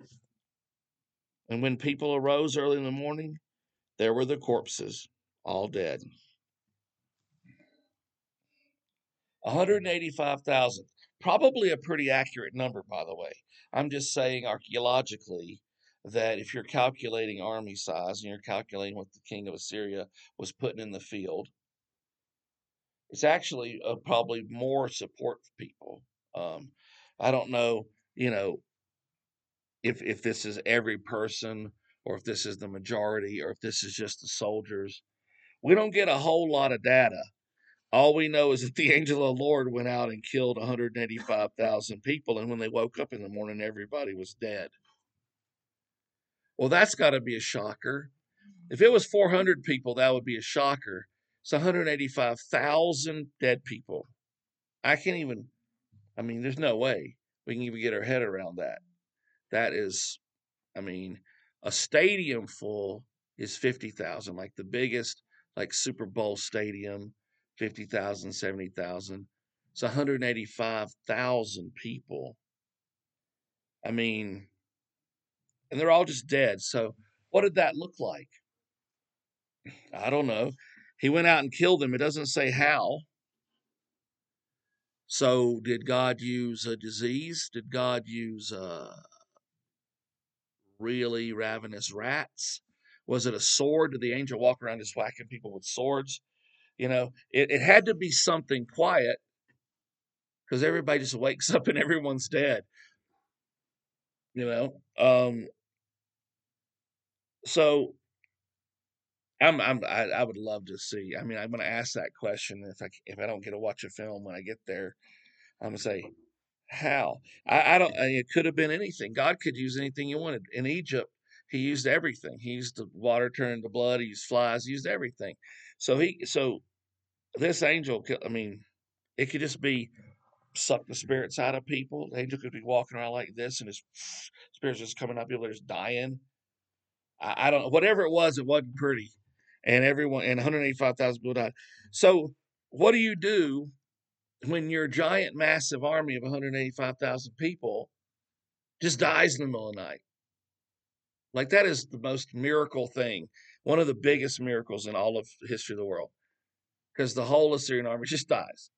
[SPEAKER 1] And when people arose early in the morning, there were the corpses, all dead. 185,000. Probably a pretty accurate number, by the way. I'm just saying archaeologically that if you're calculating army size and you're calculating what the king of Assyria was putting in the field, it's actually probably more support people. Um, I don't know, you know, if this is every person or if this is the majority or if this is just the soldiers. We don't get a whole lot of data. All we know is that the angel of the Lord went out and killed 185,000 people, and when they woke up in the morning, everybody was dead. Well, that's got to be a shocker. If it was 400 people, that would be a shocker. It's 185,000 dead people. I can't even, I mean, there's no way we can even get our head around that. That is, I mean, a stadium full is 50,000, like the biggest, like Super Bowl stadium, 50,000, 70,000. It's 185,000 people. I mean, and they're all just dead. So, what did that look like? I don't know. He went out and killed them. It doesn't say how. So, did God use a disease? Did God use really ravenous rats? Was it a sword? Did the angel walk around just whacking people with swords? It had to be something quiet because everybody just wakes up and everyone's dead. You know, so I would love to see. I mean, I'm going to ask that question if I don't get to watch a film when I get there. I'm going to say how. I don't. It could have been anything. God could use anything He wanted. In Egypt, He used everything. He used the water turned to blood. He used flies. He used everything. So this angel. I mean, it could just be suck the spirits out of people. The angel could be walking around like this, and his spirits just coming out. People are just dying. I don't know. Whatever it wasn't pretty, and 185,000 people died. So, what do you do when your giant, massive army of 185,000 people just dies in the middle of the night? Like that is the most miracle thing, one of the biggest miracles in all of the history of the world, because the whole Assyrian army just dies.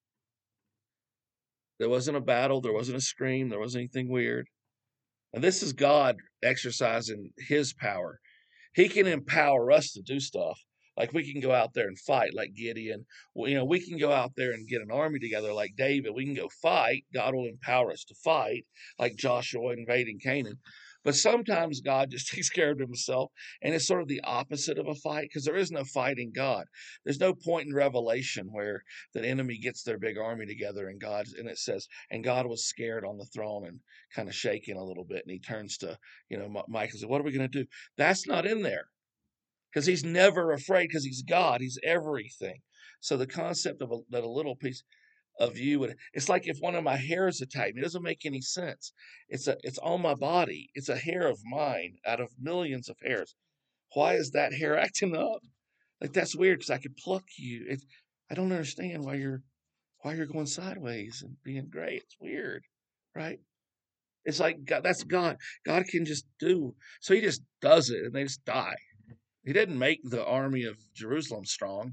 [SPEAKER 1] There wasn't a battle, there wasn't a scream, there wasn't anything weird. And this is God exercising His power. He can empower us to do stuff. Like we can go out there and fight, like Gideon. We can go out there and get an army together, like David. We can go fight. God will empower us to fight, like Joshua invading Canaan. But sometimes God just takes care of Himself, and it's sort of the opposite of a fight because there is no fighting God. There's no point in Revelation where the enemy gets their big army together, and it says, and God was scared on the throne and kind of shaking a little bit, and He turns to Michael and says, "What are we going to do?" That's not in there because He's never afraid because He's God. He's everything. So the concept of that a little piece of you it's like if one of my hairs attacked me. It doesn't make any sense. It's on my body. It's a hair of mine out of millions of hairs. Why is that hair acting up? Like that's weird because I could pluck you. I don't understand why you're going sideways and being gray. It's weird, right? It's like God, that's God. God can just do. So He just does it and they just die. He didn't make the army of Jerusalem strong.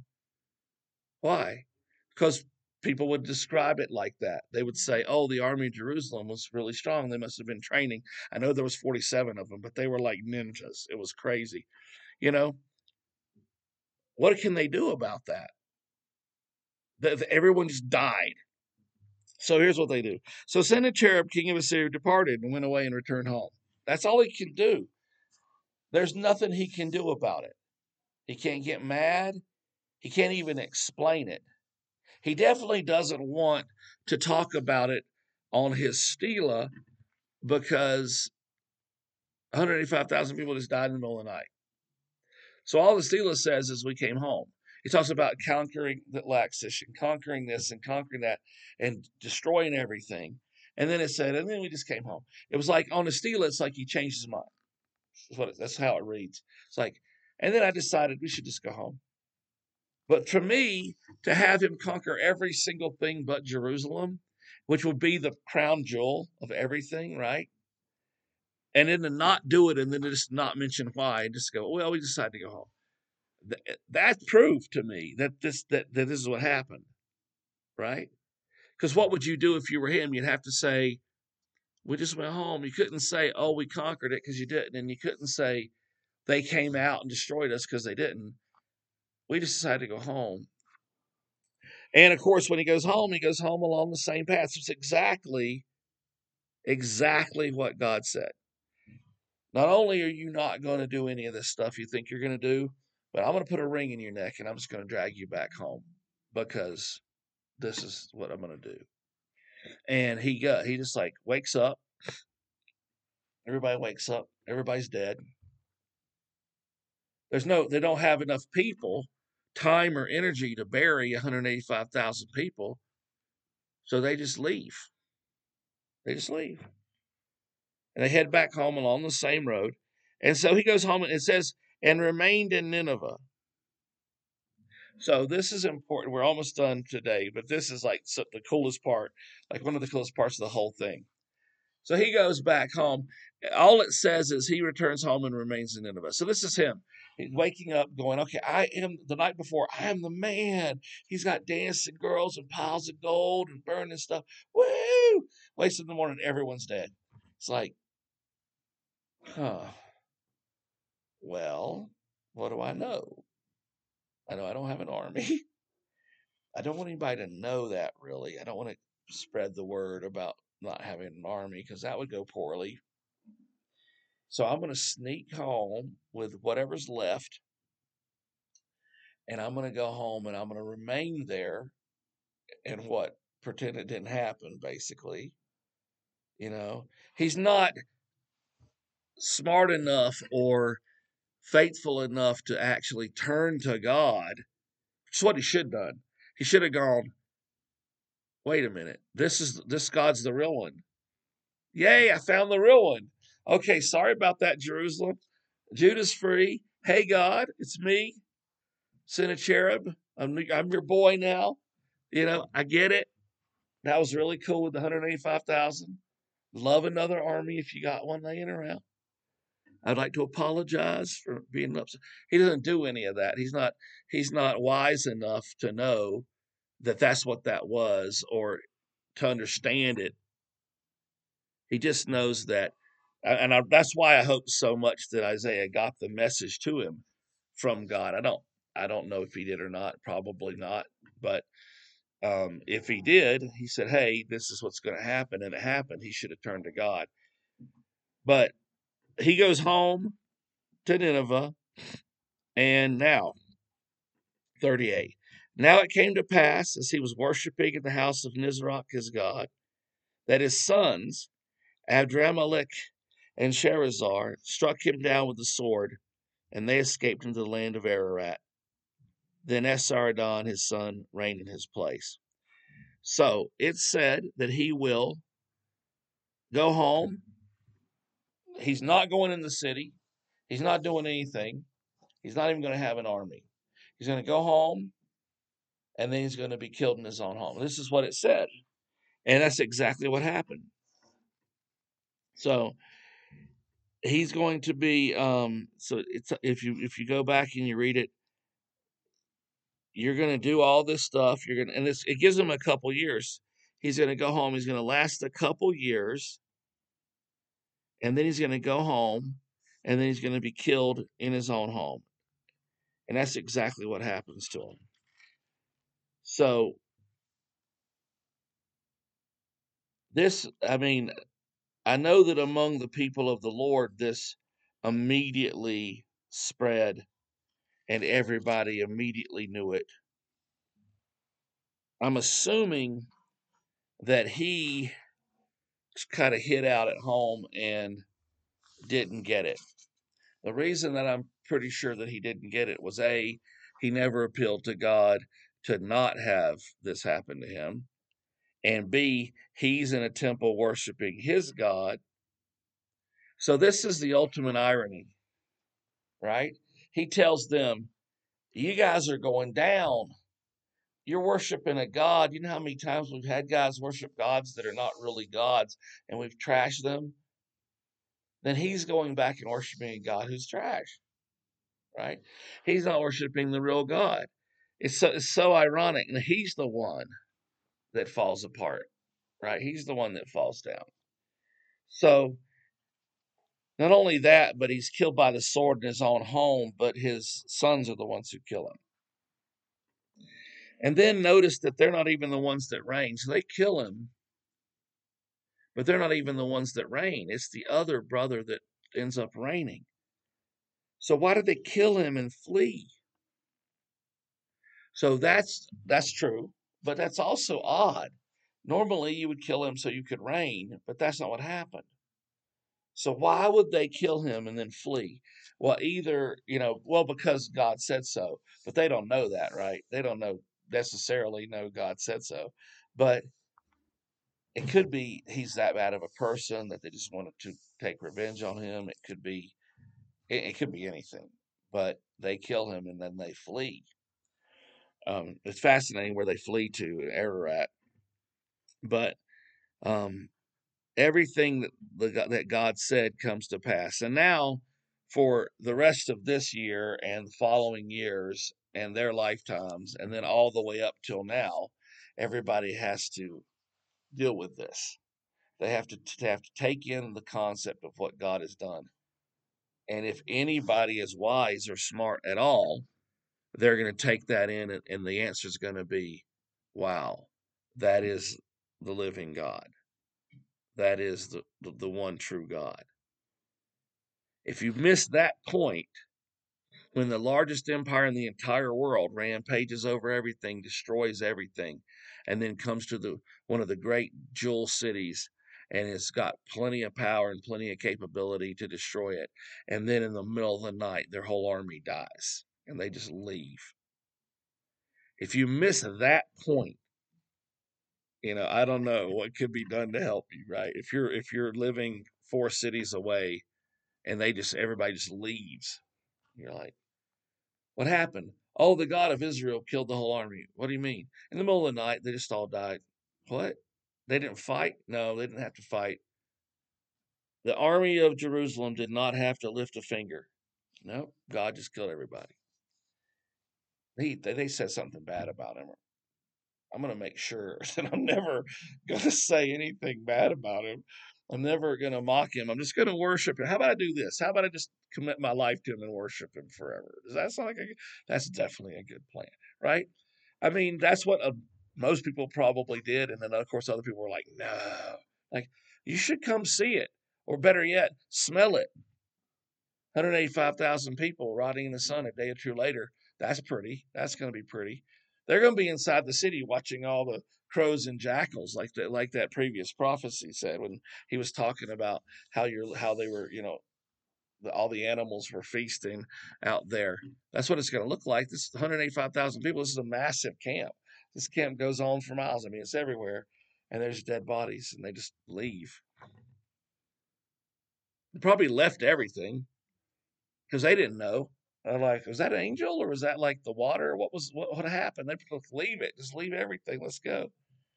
[SPEAKER 1] Why? Because people would describe it like that. They would say, "Oh, the army of Jerusalem was really strong. They must have been training." I know there was 47 of them, but they were like ninjas. It was crazy. You know, what can they do about that? Everyone just died. So here's what they do. So Sennacherib, king of Assyria, departed and went away and returned home. That's all he can do. There's nothing he can do about it. He can't get mad. He can't even explain it. He definitely doesn't want to talk about it on his stela because 185,000 people just died in the middle of the night. So all the stela says is we came home. He talks about conquering the Lachish and conquering this and conquering that and destroying everything. And then it said, and then we just came home. It was like on the stela, it's like he changed his mind. That's how it reads. It's like, and then I decided we should just go home. But for me, to have him conquer every single thing but Jerusalem, which would be the crown jewel of everything, right? And then to not do it and then to just not mention why and just go, well, we decided to go home. That proved to me that this is what happened, right? Because what would you do if you were him? You'd have to say, we just went home. You couldn't say, oh, we conquered it, because you didn't. And you couldn't say, they came out and destroyed us, because they didn't. We just decided to go home. And of course, when he goes home along the same path. So it's exactly what God said. Not only are you not going to do any of this stuff you think you're going to do, but I'm going to put a ring in your neck and I'm just going to drag you back home, because this is what I'm going to do. And he just like wakes up. Everybody wakes up. Everybody's dead. They don't have enough people, time or energy to bury 185,000 people. So they just leave. And they head back home along the same road. And so he goes home, and it says, and remained in Nineveh. So this is important. We're almost done today, but this is like the coolest part, like one of the coolest parts of the whole thing. So he goes back home. All it says is he returns home and remains in Nineveh. So this is him. He's waking up going, okay, I am the night before. I am the man. He's got dancing girls and piles of gold and burning stuff. Woo! Wakes up in the morning, everyone's dead. It's like, well, what do I know? I know I don't have an army. I don't want anybody to know that, really. I don't want to spread the word about not having an army, because that would go poorly. So I'm going to sneak home with whatever's left, and I'm going to go home and I'm going to remain there and pretend it didn't happen, basically. He's not smart enough or faithful enough to actually turn to God. Which is what he should have done. He should have gone, wait a minute, this God's the real one. Yay, I found the real one. Okay, sorry about that, Jerusalem. Judah's free. Hey, God, it's me, Sennacherib. I'm your boy now. I get it. That was really cool with the 185,000. Love another army if you got one laying around. I'd like to apologize for being upset. He doesn't do any of that. He's not wise enough to know that that's what that was, or to understand it. He just knows that, and that's why I hope so much that Isaiah got the message to him from God. I don't know if he did or not. Probably not. But if he did, he said, "Hey, this is what's going to happen," and it happened. He should have turned to God. But he goes home to Nineveh, and now 38. Now it came to pass, as he was worshiping in the house of Nisroch his god, that his sons, Adramelech and Sherazar, struck him down with the sword, and they escaped into the land of Ararat. Then Esarhaddon his son reigned in his place. So it's said that he will go home. He's not going in the city. He's not doing anything. He's not even going to have an army. He's going to go home, and then he's going to be killed in his own home. This is what it said. And that's exactly what happened. So he's going to be so it's if you go back and you read it, you're going to do all this stuff. It gives him a couple years. He's going to go home. He's going to last a couple years, and then he's going to go home, and then he's going to be killed in his own home. And that's exactly what happens to him. So I know that among the people of the Lord, this immediately spread, and everybody immediately knew it. I'm assuming that he kind of hid out at home and didn't get it. The reason that I'm pretty sure that he didn't get it was A, he never appealed to God to not have this happen to him. And B, he's in a temple worshiping his God. So this is the ultimate irony, right? He tells them, you guys are going down. You're worshiping a God. You know how many times we've had guys worship gods that are not really gods, and we've trashed them? Then he's going back and worshiping a God who's trash, right? He's not worshiping the real God. It's so ironic. And he's the one that falls apart, right? He's the one that falls down. So not only that, but he's killed by the sword in his own home, but his sons are the ones who kill him. And then notice that they're not even the ones that reign. So they kill him, but they're not even the ones that reign. It's the other brother that ends up reigning. So why did they kill him and flee? So that's true, but that's also odd. Normally you would kill him so you could reign, but that's not what happened. So why would they kill him and then flee? Well, either, because God said so, but they don't know that, right? They don't necessarily know God said so. But it could be he's that bad of a person that they just wanted to take revenge on him. It could be anything. But they kill him and then they flee. It's fascinating where they flee to Ararat. But um, everything that God said comes to pass. And now, for the rest of this year and following years and their lifetimes, and then all the way up till now, everybody has to deal with this. They have to take in the concept of what God has done. And if anybody is wise or smart at all, they're going to take that in, and the answer is going to be, wow, that is the living God. That is the one true God. If you miss that point, when the largest empire in the entire world rampages over everything, destroys everything, and then comes to the one of the great jewel cities, and it's got plenty of power and plenty of capability to destroy it, and then in the middle of the night their whole army dies and they just leave. If you miss that point, I don't know what could be done to help you, right? If you're living 4 cities away and everybody just leaves, you're like, what happened? Oh, the God of Israel killed the whole army. What do you mean? In the middle of the night, they just all died. What? They didn't fight? No, they didn't have to fight. The army of Jerusalem did not have to lift a finger. No, God just killed everybody. They said something bad about him. I'm going to make sure that I'm never going to say anything bad about him. I'm never going to mock him. I'm just going to worship him. How about I do this? How about I just commit my life to him and worship him forever? Does that sound like that's definitely a good plan, right? I mean, that's what most people probably did. And then, of course, other people were like, no, like, you should come see it. Or better yet, smell it. 185,000 people rotting in the sun a day or two later. That's pretty. That's going to be pretty. They're going to be inside the city watching all the crows and jackals, like that previous prophecy said when he was talking about how they were, all the animals were feasting out there. That's what it's going to look like. This is 185,000 people. This is a massive camp. This camp goes on for miles. I mean, it's everywhere, and there's dead bodies, and they just leave. They probably left everything because they didn't know. I'm like, was that an angel or was that like the water? What happened? They just leave it, just leave everything. Let's go.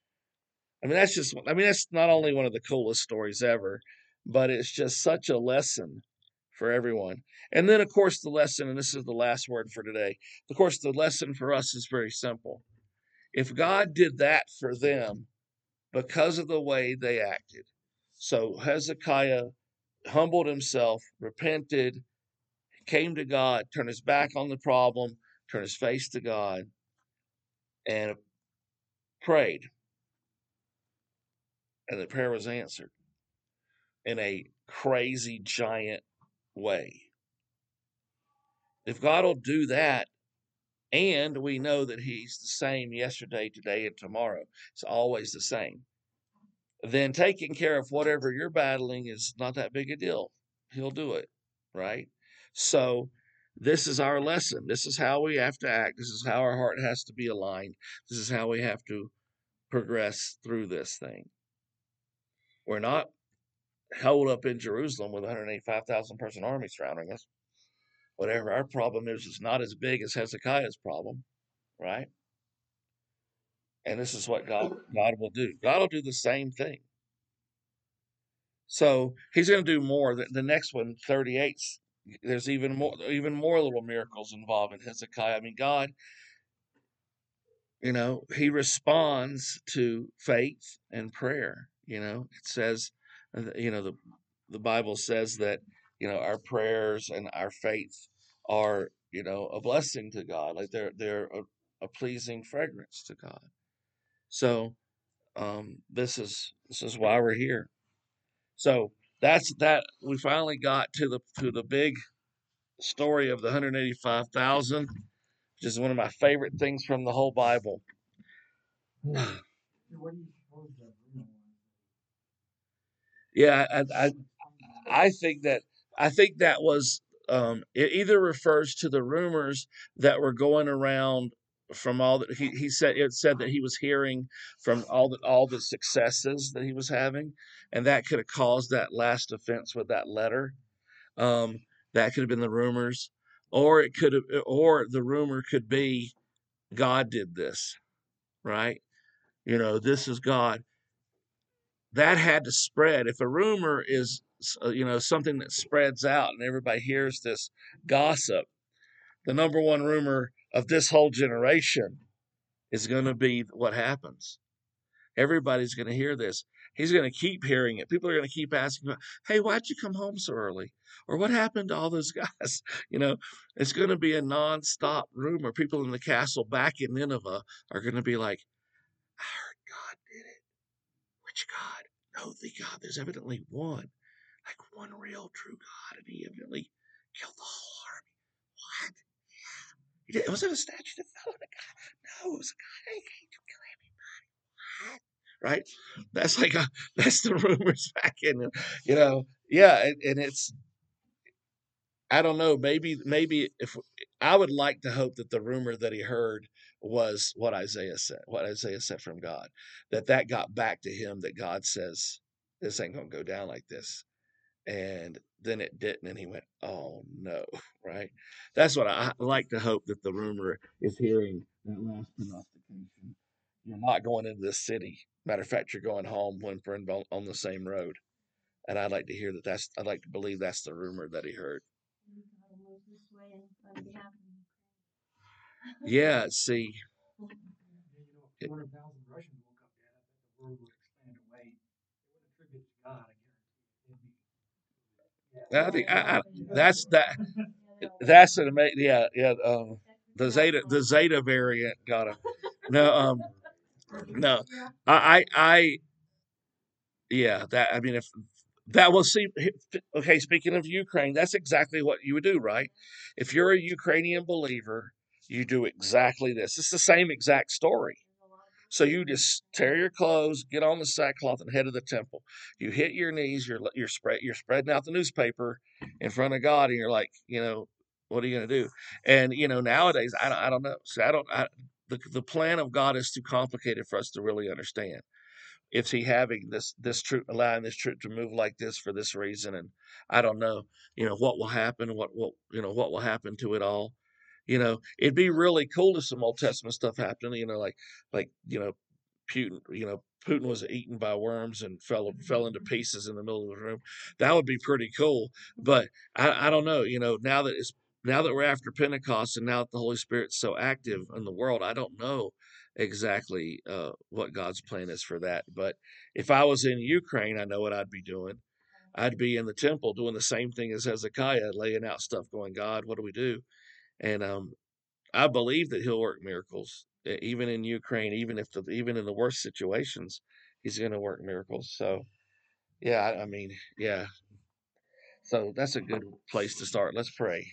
[SPEAKER 1] That's not only one of the coolest stories ever, but it's just such a lesson for everyone. And then, of course, the lesson, and this is the last word for today. Of course, the lesson for us is very simple. If God did that for them because of the way they acted, so Hezekiah humbled himself, repented, came to God, turned his back on the problem, turned his face to God, and prayed. And the prayer was answered in a crazy giant way. If God will do that, and we know that he's the same yesterday, today, and tomorrow, it's always the same, then taking care of whatever you're battling is not that big a deal. He'll do it, right? So this is our lesson. This is how we have to act. This is how our heart has to be aligned. This is how we have to progress through this thing. We're not held up in Jerusalem with a 185,000 person army surrounding us. Whatever our problem is not as big as Hezekiah's problem, right? And this is what God will do. God will do the same thing. So he's going to do more. The next one, 38, there's even more little miracles involved in Hezekiah. I mean, God he responds to faith and prayer. It says, the Bible says that, our prayers and our faith are, a blessing to God. Like they're a pleasing fragrance to God. So, this is why we're here. So that's that. We finally got to the big story of the 185,000, which is one of my favorite things from the whole Bible. Yeah, I think that was, it either refers to the rumors that were going around from all that he said. It said that he was hearing from all the successes that he was having, and that could have caused that last offense with that letter. Um, that could have been the rumors, or the rumor could be God did this, right? This is God. That had to spread. If a rumor is, something that spreads out and everybody hears this gossip, the number one rumor of this whole generation is going to be what happens. Everybody's going to hear this. He's going to keep hearing it. People are going to keep asking, "Hey, why'd you come home so early?" Or "What happened to all those guys?" You know, it's going to be a nonstop rumor. People in the castle back in Nineveh are going to be like, "I heard God did it." Which God? No, the God. There's evidently one, like one real true God, and he evidently killed the whole army. What? It wasn't a statue that fell on a guy. No, it was a God. He came to kill everybody. What? Right? That's the rumors back in, yeah, and it's, I don't know, maybe if I would like to hope that the rumor that he heard was what Isaiah said from God, that got back to him, that God says this ain't gonna go down like this. And then it didn't, and he went, "Oh no!" Right? That's what I like to hope, that the rumor is hearing that last prognostication. You're not going into this city. Matter of fact, you're going home, whimpering on the same road. And I'd like to hear that. I'd like to believe that's the rumor that he heard. Yeah. See. It, I think that's that. That's an amazing. Yeah, yeah. The Zeta variant got him. No, no. I yeah. That, I mean, if that was, see. Okay, speaking of Ukraine, that's exactly what you would do, right? If you're a Ukrainian believer, you do exactly this. It's the same exact story. So you just tear your clothes, get on the sackcloth, and head to the temple. You hit your knees. You're spreading out the newspaper in front of God, and you're like, what are you going to do? And nowadays, I don't know. So the plan of God is too complicated for us to really understand. Is he having this troop, allowing this troop to move like this for this reason? And I don't know. What will happen? What will happen to it all? It'd be really cool if some Old Testament stuff happened. Like Putin was eaten by worms and fell into pieces in the middle of the room. That would be pretty cool. But I don't know. Now that we're after Pentecost, and now that the Holy Spirit's so active in the world, I don't know exactly what God's plan is for that. But if I was in Ukraine, I know what I'd be doing. I'd be in the temple doing the same thing as Hezekiah, laying out stuff, going, "God, what do we do?" And I believe that He'll work miracles, even in Ukraine, even in the worst situations, He's going to work miracles. So yeah, I mean, yeah. So that's a good place to start. Let's pray.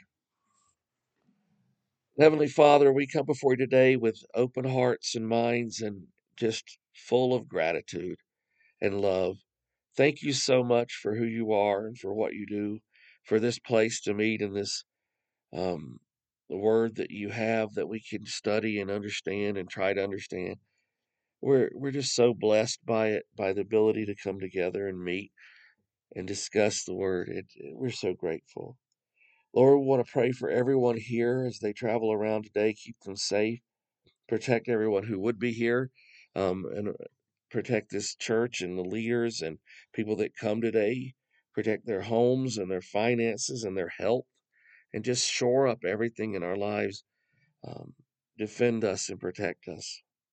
[SPEAKER 1] Heavenly Father, we come before you today with open hearts and minds, and just full of gratitude and love. Thank you so much for who you are and for what you do, for this place to meet, and this um, the word that you have that we can study and understand and try to understand. We're just so blessed by it, by the ability to come together and meet and discuss the word. We're so grateful. Lord, we want to pray for everyone here as they travel around today. Keep them safe. Protect everyone who would be here, and protect this church and the leaders and people that come today. Protect their homes and their finances and their health, and just shore up everything in our lives. Um, Defend us and protect us.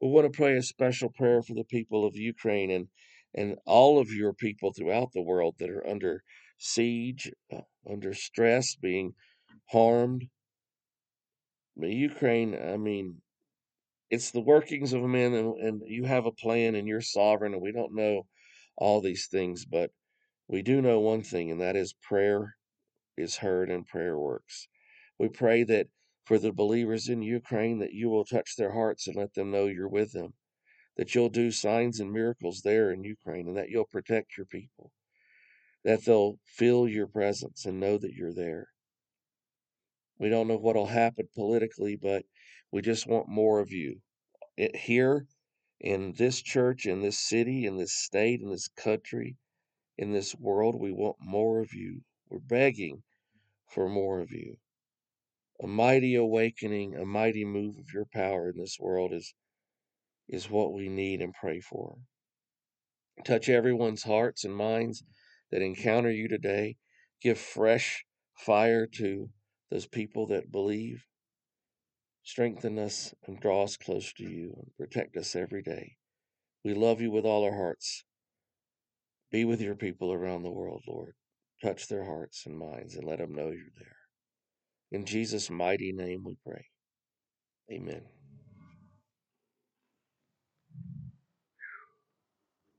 [SPEAKER 1] We want to pray a special prayer for the people of Ukraine and all of your people throughout the world that are under siege, under stress, being harmed. But Ukraine, I mean, it's the workings of men, and you have a plan, and you're sovereign, and we don't know all these things, but we do know one thing, and that is prayer is heard and prayer works. We pray that for the believers in Ukraine, that you will touch their hearts and let them know you're with them, that you'll do signs and miracles there in Ukraine, and that you'll protect your people, that they'll feel your presence and know that you're there. We don't know what'll happen politically, but we just want more of you. Here in this church, in this city, in this state, in this country, in this world, we want more of you. We're begging for more of you. A mighty awakening, a mighty move of your power in this world is what we need and pray for. Touch everyone's hearts and minds that encounter you today. Give fresh fire to those people that believe. Strengthen us and draw us close to you and protect us every day. We love you with all our hearts. Be with your people around the world, Lord. Touch their hearts and minds and let them know you're there. In Jesus' mighty name we pray. Amen.